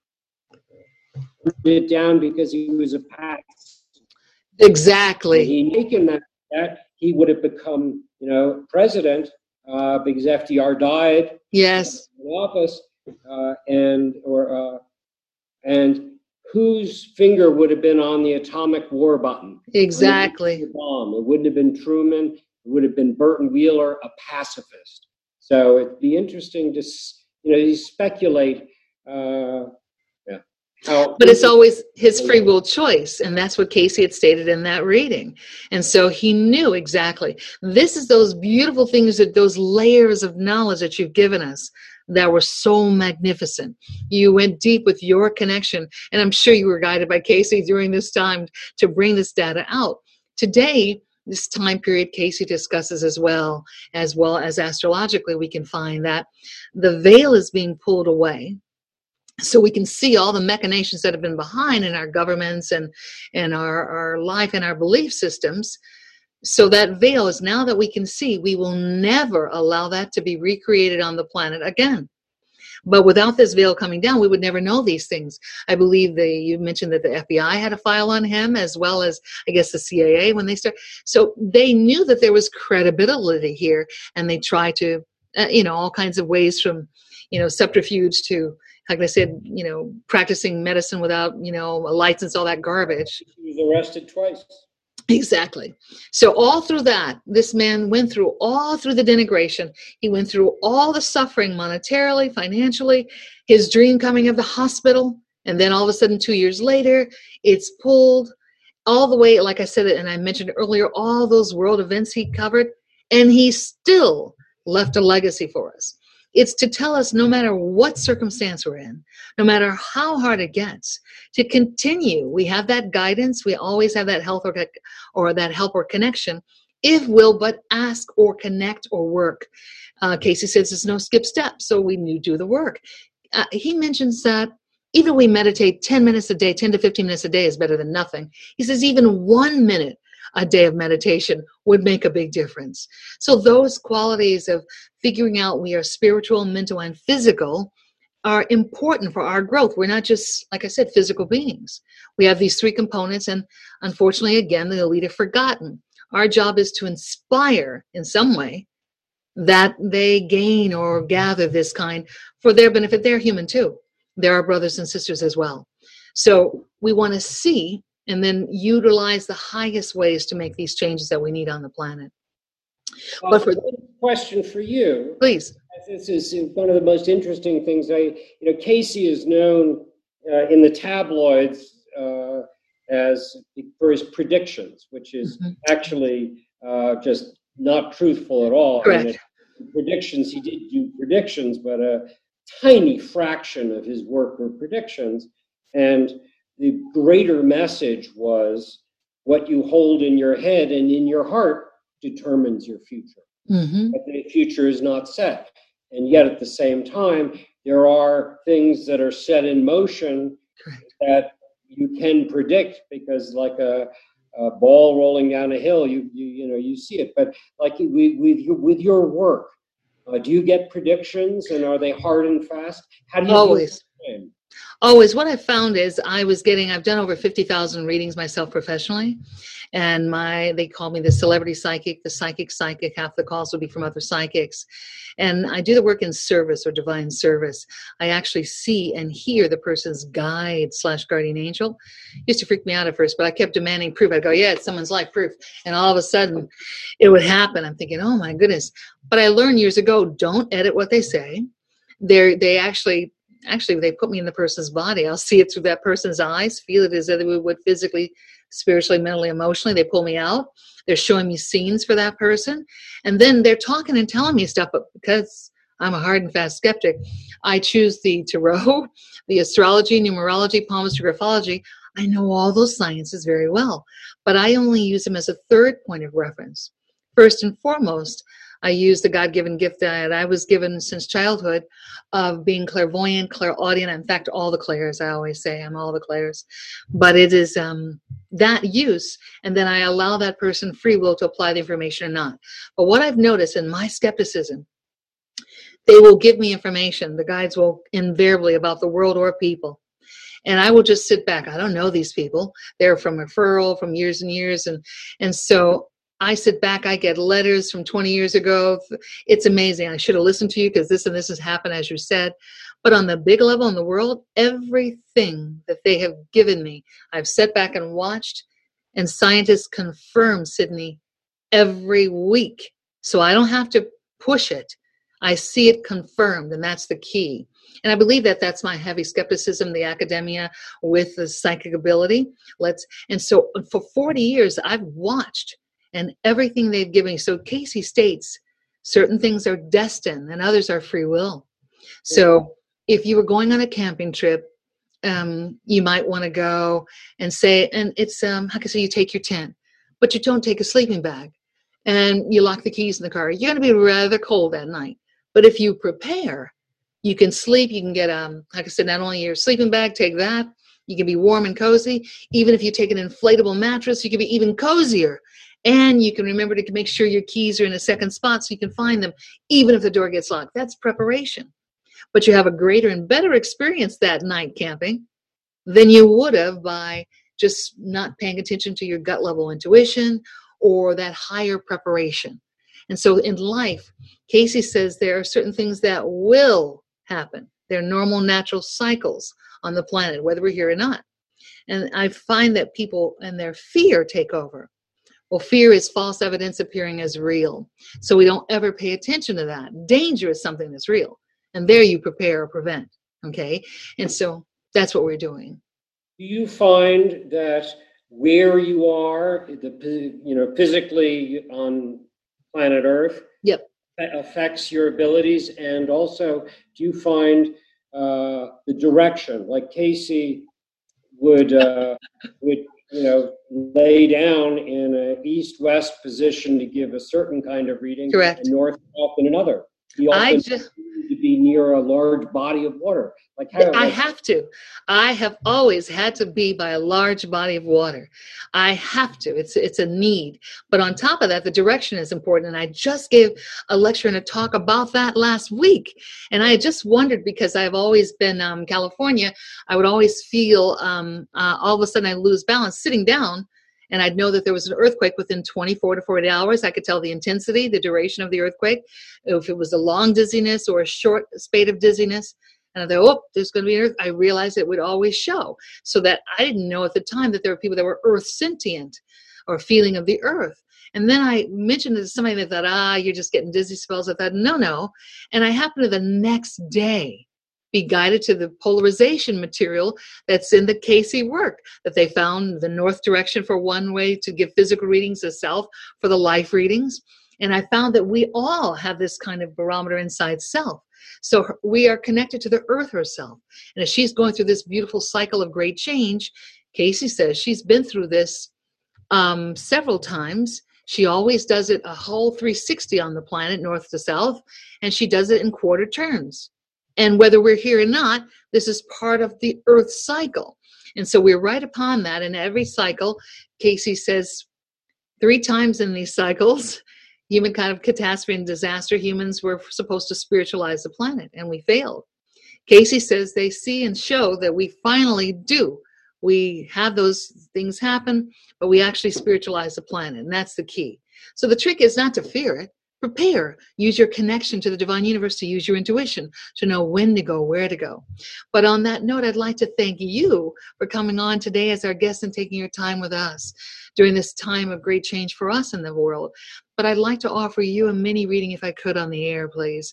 it down because he was a pacifist. Exactly. And he'd taken that he would have become, president because FDR died. Yes. In office, and whose finger would have been on the atomic war button? Exactly. The bomb. It wouldn't have been Truman. It it would have been Burton Wheeler, a pacifist. So it'd be interesting to, you speculate. But it's always his free will choice. And that's what Casey had stated in that reading. And so he knew exactly. This is those beautiful things, that those layers of knowledge that you've given us that were so magnificent. You went deep with your connection. And I'm sure you were guided by Casey during this time to bring this data out. Today, this time period Casey discusses as well as astrologically, we can find that the veil is being pulled away. So we can see all the machinations that have been behind in our governments and our life and our belief systems. So that veil is now that we can see. We will never allow that to be recreated on the planet again. But without this veil coming down, we would never know these things. I believe you mentioned that the FBI had a file on him, as well as, I guess, the CIA when they started. So they knew that there was credibility here, and they tried to, all kinds of ways from, subterfuge to, like I said, practicing medicine without, a license, all that garbage. He was arrested twice. Exactly. So all through that, this man went through all through the denigration. He went through all the suffering monetarily, financially, his dream coming of the hospital. And then all of a sudden, 2 years later, it's pulled all the way, like I said, and I mentioned earlier, all those world events he covered, and he still left a legacy for us. It's to tell us, no matter what circumstance we're in, no matter how hard it gets, to continue. We have that guidance. We always have that health or that help or connection, if we'll but ask or connect or work. Casey says there's no skip steps, so we do the work. He mentions that even we meditate 10 minutes a day, 10 to 15 minutes a day is better than nothing. He says even 1 minute a day of meditation would make a big difference. So those qualities of figuring out we are spiritual, mental, and physical are important for our growth. We're not just, like I said, physical beings. We have these three components, and unfortunately, again, the elite are forgotten. Our job is to inspire in some way that they gain or gather this kind for their benefit. They're human too. They're our brothers and sisters as well. So we want to see and then utilize the highest ways to make these changes that we need on the planet. But for question for you, please. This is one of the most interesting things. Casey is known in the tabloids as for his predictions, which is actually just not truthful at all. Correct. Predictions, he did do predictions, but a tiny fraction of his work were predictions. And the greater message was what you hold in your head and in your heart determines your future. But the future is not set. And yet at the same time, there are things that are set in motion that you can predict, because like a ball rolling down a hill, you see it. But like with your work, do you get predictions, and are they hard and fast? How do you always? Do Always. What I found is I've done over 50,000 readings myself professionally, and they call me the celebrity psychic, the psychic. Half the calls will be from other psychics. And I do the work in service or divine service. I actually see and hear the person's guide / guardian angel. It used to freak me out at first, but I kept demanding proof. I'd go, yeah, it's someone's life proof. And all of a sudden it would happen. I'm thinking, oh my goodness. But I learned years ago, don't edit what they say. They actually, they put me in the person's body. I'll see it through that person's eyes, feel it as if we would physically, spiritually, mentally, emotionally. They pull me out. They're showing me scenes for that person. And then they're talking and telling me stuff. But because I'm a hard and fast skeptic, I choose the tarot, the astrology, numerology, palmistry, graphology. I know all those sciences very well, but I only use them as a third point of reference. First and foremost, I use the God-given gift that I was given since childhood of being clairvoyant, clairaudient. In fact, all the clairs, I always say I'm all the clairs. But it is that use, and then I allow that person free will to apply the information or not. But what I've noticed in my skepticism, they will give me information. The guides will invariably about the world or people. And I will just sit back. I don't know these people. They're from referral from years and years. And so I sit back, I get letters from 20 years ago. It's amazing. I should have listened to you because this and this has happened, as you said. But on the big level in the world, everything that they have given me, I've sat back and watched. And scientists confirm, Sydney, every week. So I don't have to push it. I see it confirmed, and that's the key. And I believe that that's my heavy skepticism, the academia with the psychic ability. And so for 40 years, I've watched and everything they've given me. So Casey states certain things are destined and others are free will. So if you were going on a camping trip, you might want to go and say, and it's, how can I say, you take your tent, but you don't take a sleeping bag and you lock the keys in the car. You're going to be rather cold that night. But if you prepare, you can sleep, you can get, like I said, not only your sleeping bag, take that, you can be warm and cozy. Even if you take an inflatable mattress, you can be even cozier. And you can remember to make sure your keys are in a second spot so you can find them, even if the door gets locked. That's preparation. But you have a greater and better experience that night camping than you would have by just not paying attention to your gut level intuition or that higher preparation. And so in life, Casey says there are certain things that will happen. They're normal, natural cycles on the planet, whether we're here or not. And I find that people and their fear take over. Well, fear is false evidence appearing as real. So we don't ever pay attention to that. Danger is something that's real. And there you prepare or prevent. Okay. And so that's what we're doing. Do you find that where you are, physically on planet Earth, yep, affects your abilities? And also, do you find the direction, like Casey would lay down in an east-west position to give a certain kind of reading, correct, and north-south in another? He often to be near a large body of water. I have always had to be by a large body of water. I have to. It's a need. But on top of that, the direction is important. And I just gave a lecture and a talk about that last week. And I just wondered, because I've always been California, I would always feel all of a sudden I lose balance sitting down. And I'd know that there was an earthquake within 24 to 40 hours. I could tell the intensity, the duration of the earthquake, if it was a long dizziness or a short spate of dizziness. And I thought, there's going to be an earth. I realized it would always show. So that I didn't know at the time that there were people that were earth sentient or feeling of the earth. And then I mentioned it to somebody that thought, you're just getting dizzy spells. I thought, no. And I happened to the next day be guided to the polarization material that's in the Casey work, that they found the north direction for one way to give physical readings, the south for the life readings. And I found that we all have this kind of barometer inside self. So we are connected to the earth herself. And as she's going through this beautiful cycle of great change, Casey says she's been through this several times. She always does it a whole 360 on the planet, north to south, and she does it in quarter turns. And whether we're here or not, this is part of the earth cycle. And so we're right upon that. In every cycle, Casey says 3 times in these cycles, human kind of catastrophe and disaster, humans were supposed to spiritualize the planet, and we failed. Casey says they see and show that we finally do. We have those things happen, but we actually spiritualize the planet, and that's the key. So the trick is not to fear it. Prepare. Use your connection to the divine universe, to use your intuition, to know when to go, where to go. But on that note, I'd like to thank you for coming on today as our guest and taking your time with us during this time of great change for us in the world. But I'd like to offer you a mini reading, if I could, on the air, please.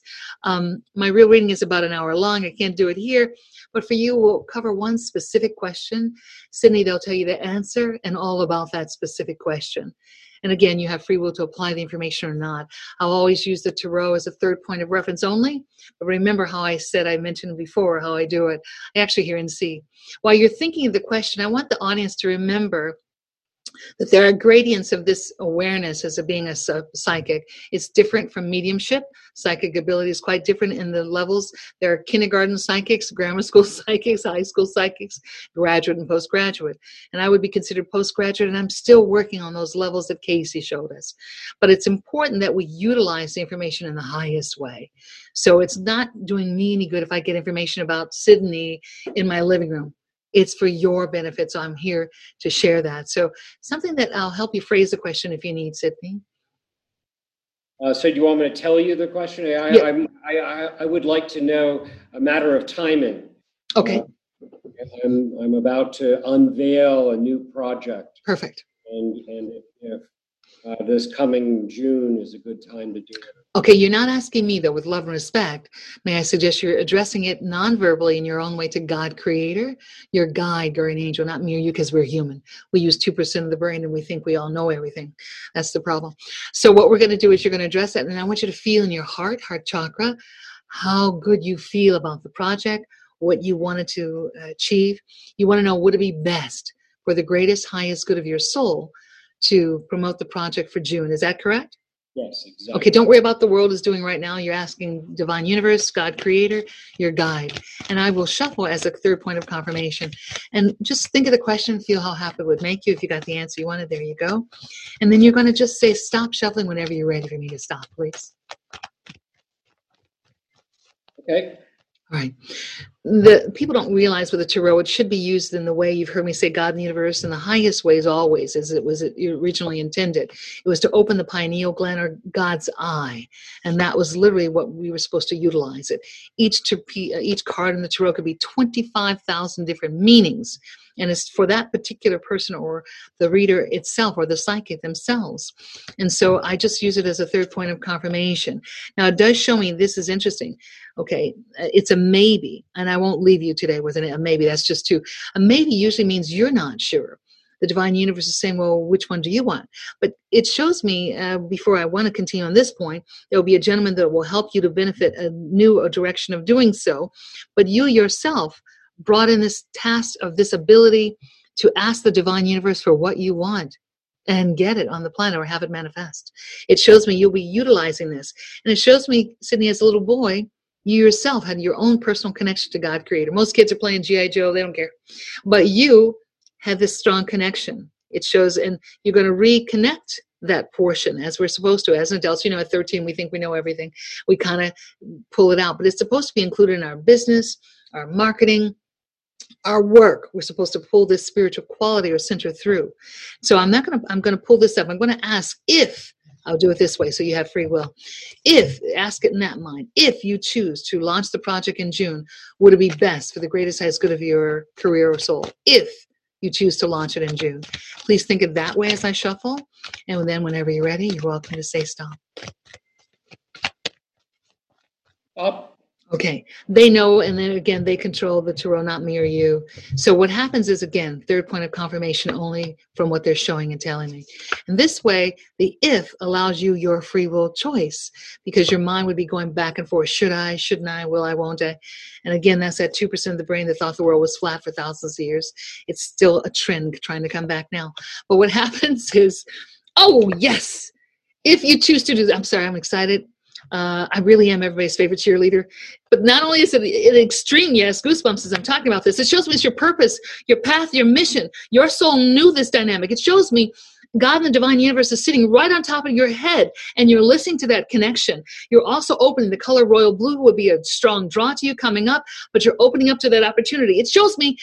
My real reading is about an hour long. I can't do it here. But for you, we'll cover one specific question. Sydney, they'll tell you the answer and all about that specific question. And again, you have free will to apply the information or not. I'll always use the tarot as a third point of reference only. But remember how I mentioned before, how I do it. I actually hear and see. While you're thinking of the question, I want the audience to remember that there are gradients of this awareness as being a psychic. It's different from mediumship. Psychic ability is quite different in the levels. There are kindergarten psychics, grammar school psychics, high school psychics, graduate and postgraduate. And I would be considered postgraduate, and I'm still working on those levels that Casey showed us. But it's important that we utilize the information in the highest way. So it's not doing me any good if I get information about Sydney in my living room. It's for your benefit, so I'm here to share that. So something that I'll help you phrase the question if you need, Sydney. So do you want me to tell you the question? I would like to know a matter of timing. Okay. I'm about to unveil a new project. Perfect. And if this coming June is a good time to do it. Okay, you're not asking me, though, with love and respect. May I suggest you're addressing it non-verbally in your own way to God Creator, your guide, guardian angel, not me or you, because we're human. We use 2% of the brain and we think we all know everything. That's the problem. So what we're going to do is you're going to address that, and I want you to feel in your heart chakra, how good you feel about the project, what you wanted to achieve. You want to know, would it be best for the greatest, highest good of your soul to promote the project for June? Is that correct? Yes, exactly. Okay, don't worry about the world is doing right now. You're asking Divine Universe, God Creator, your guide. And I will shuffle as a third point of confirmation. And just think of the question, feel how happy it would make you. If you got the answer you wanted, there you go. And then you're going to just say, stop shuffling whenever you're ready for me to stop, please. Okay. All right. The people don't realize with the tarot, it should be used in the way you've heard me say God and the universe in the highest ways always, as it was originally intended. It was to open the pineal gland or God's eye. And that was literally what we were supposed to utilize it. Each card in the tarot could be 25,000 different meanings. And it's for that particular person or the reader itself or the psychic themselves. And so I just use it as a third point of confirmation. Now, it does show me, this is interesting. Okay, it's a maybe, and I won't leave you today with a maybe. That's just two. A maybe usually means you're not sure. The divine universe is saying, well, which one do you want? But it shows me, before I want to continue on this point, there will be a gentleman that will help you to benefit a new direction of doing so. But you yourself brought in this task of this ability to ask the divine universe for what you want and get it on the planet or have it manifest. It shows me you'll be utilizing this. And it shows me, Sydney, as a little boy, you yourself had your own personal connection to God Creator. Most kids are playing G.I. Joe. They don't care. But you had this strong connection. It shows, and you're going to reconnect that portion as we're supposed to. As adults, at 13, we think we know everything. We kind of pull it out. But it's supposed to be included in our business, our marketing, our work. We're supposed to pull this spiritual quality or center through. So I'm going to pull this up. I'm going to ask if, I'll do it this way so you have free will. Ask it in that mind, if you choose to launch the project in June, would it be best for the greatest, highest good of your career or soul? If you choose to launch it in June. Please think of that way as I shuffle. And then whenever you're ready, you're welcome to say stop. Up. Okay, they know, and then again, they control the tarot, not me or you. So what happens is, again, third point of confirmation only from what they're showing and telling me. And this way, the if allows you your free will choice, because your mind would be going back and forth. Should I? Shouldn't I? Will I? Won't I? And again, that's that 2% of the brain that thought the world was flat for thousands of years. It's still a trend trying to come back now. But what happens is, oh, yes, if you choose to do that, I'm sorry, I'm excited. I really am everybody's favorite cheerleader. But not only is it an extreme, yes, goosebumps as I'm talking about this, it shows me it's your purpose, your path, your mission. Your soul knew this dynamic. It shows me God and the divine universe is sitting right on top of your head, and you're listening to that connection. You're also opening. The color royal blue would be a strong draw to you coming up, but you're opening up to that opportunity. It shows me,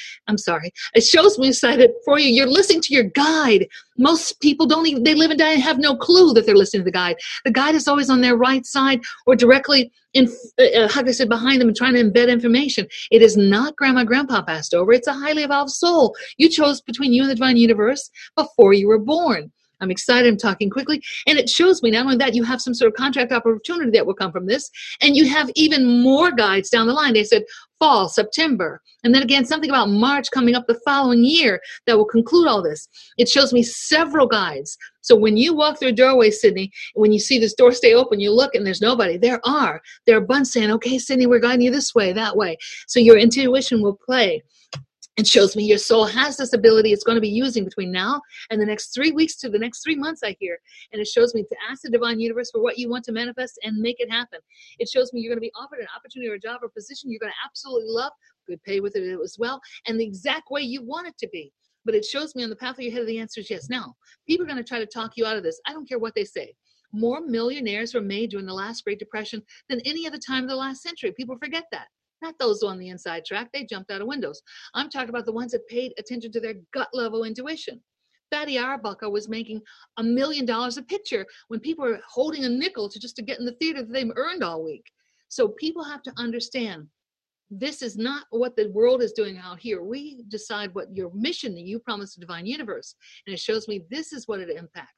it shows me excited for you. You're listening to your guide. Most people they live and die and have no clue that they're listening to the guide. The guide is always on their right side or directly behind them and trying to embed information. It is not grandma, grandpa passed over. It's a highly evolved soul. You chose between you and the divine universe before you were born. I'm excited. I'm talking quickly. And it shows me not only that you have some sort of contract opportunity that will come from this, and you have even more guides down the line. They said fall, September. And then again, something about March coming up the following year that will conclude all this. It shows me several guides. So when you walk through a doorway, Sydney, when you see this door stay open, you look and there's nobody. There are a bunch saying, okay, Sydney, we're guiding you this way, that way. So your intuition will play. It shows me your soul has this ability it's going to be using between now and the next 3 weeks to the next 3 months, I hear. And it shows me to ask the divine universe for what you want to manifest and make it happen. It shows me you're going to be offered an opportunity or a job or position you're going to absolutely love, good pay with it as well, and the exact way you want it to be. But it shows me on the path of your head, the answer is yes. Now, people are going to try to talk you out of this. I don't care what they say. More millionaires were made during the last Great Depression than any other time of the last century. People forget that. Not those on the inside track. They jumped out of windows. I'm talking about the ones that paid attention to their gut level intuition. Fatty Arbuckle was making $1 million a picture when people were holding a nickel to get in the theater that they've earned all week. So people have to understand this is not what the world is doing out here. We decide what your mission that you promised the divine universe. And it shows me this is what it impacts.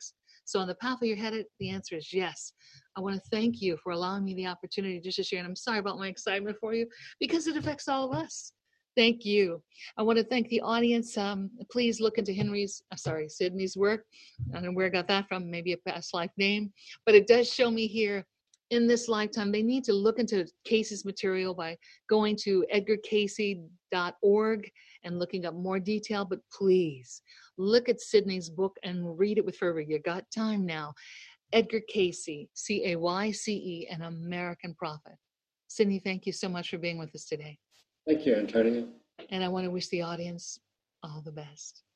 So on the path where you're headed, the answer is yes. I want to thank you for allowing me the opportunity just to share. And I'm sorry about my excitement for you because it affects all of us. Thank you. I want to thank the audience. Please look into Sydney's work. I don't know where I got that from, maybe a past life name, but it does show me here in this lifetime. They need to look into Casey's material by going to edgarcayce.org and looking up more detail, but please look at Sydney's book and read it with fervor. You got time now. Edgar Cayce, Cayce, an American prophet. Sydney, thank you so much for being with us today. Thank you, Antonia. And I want to wish the audience all the best.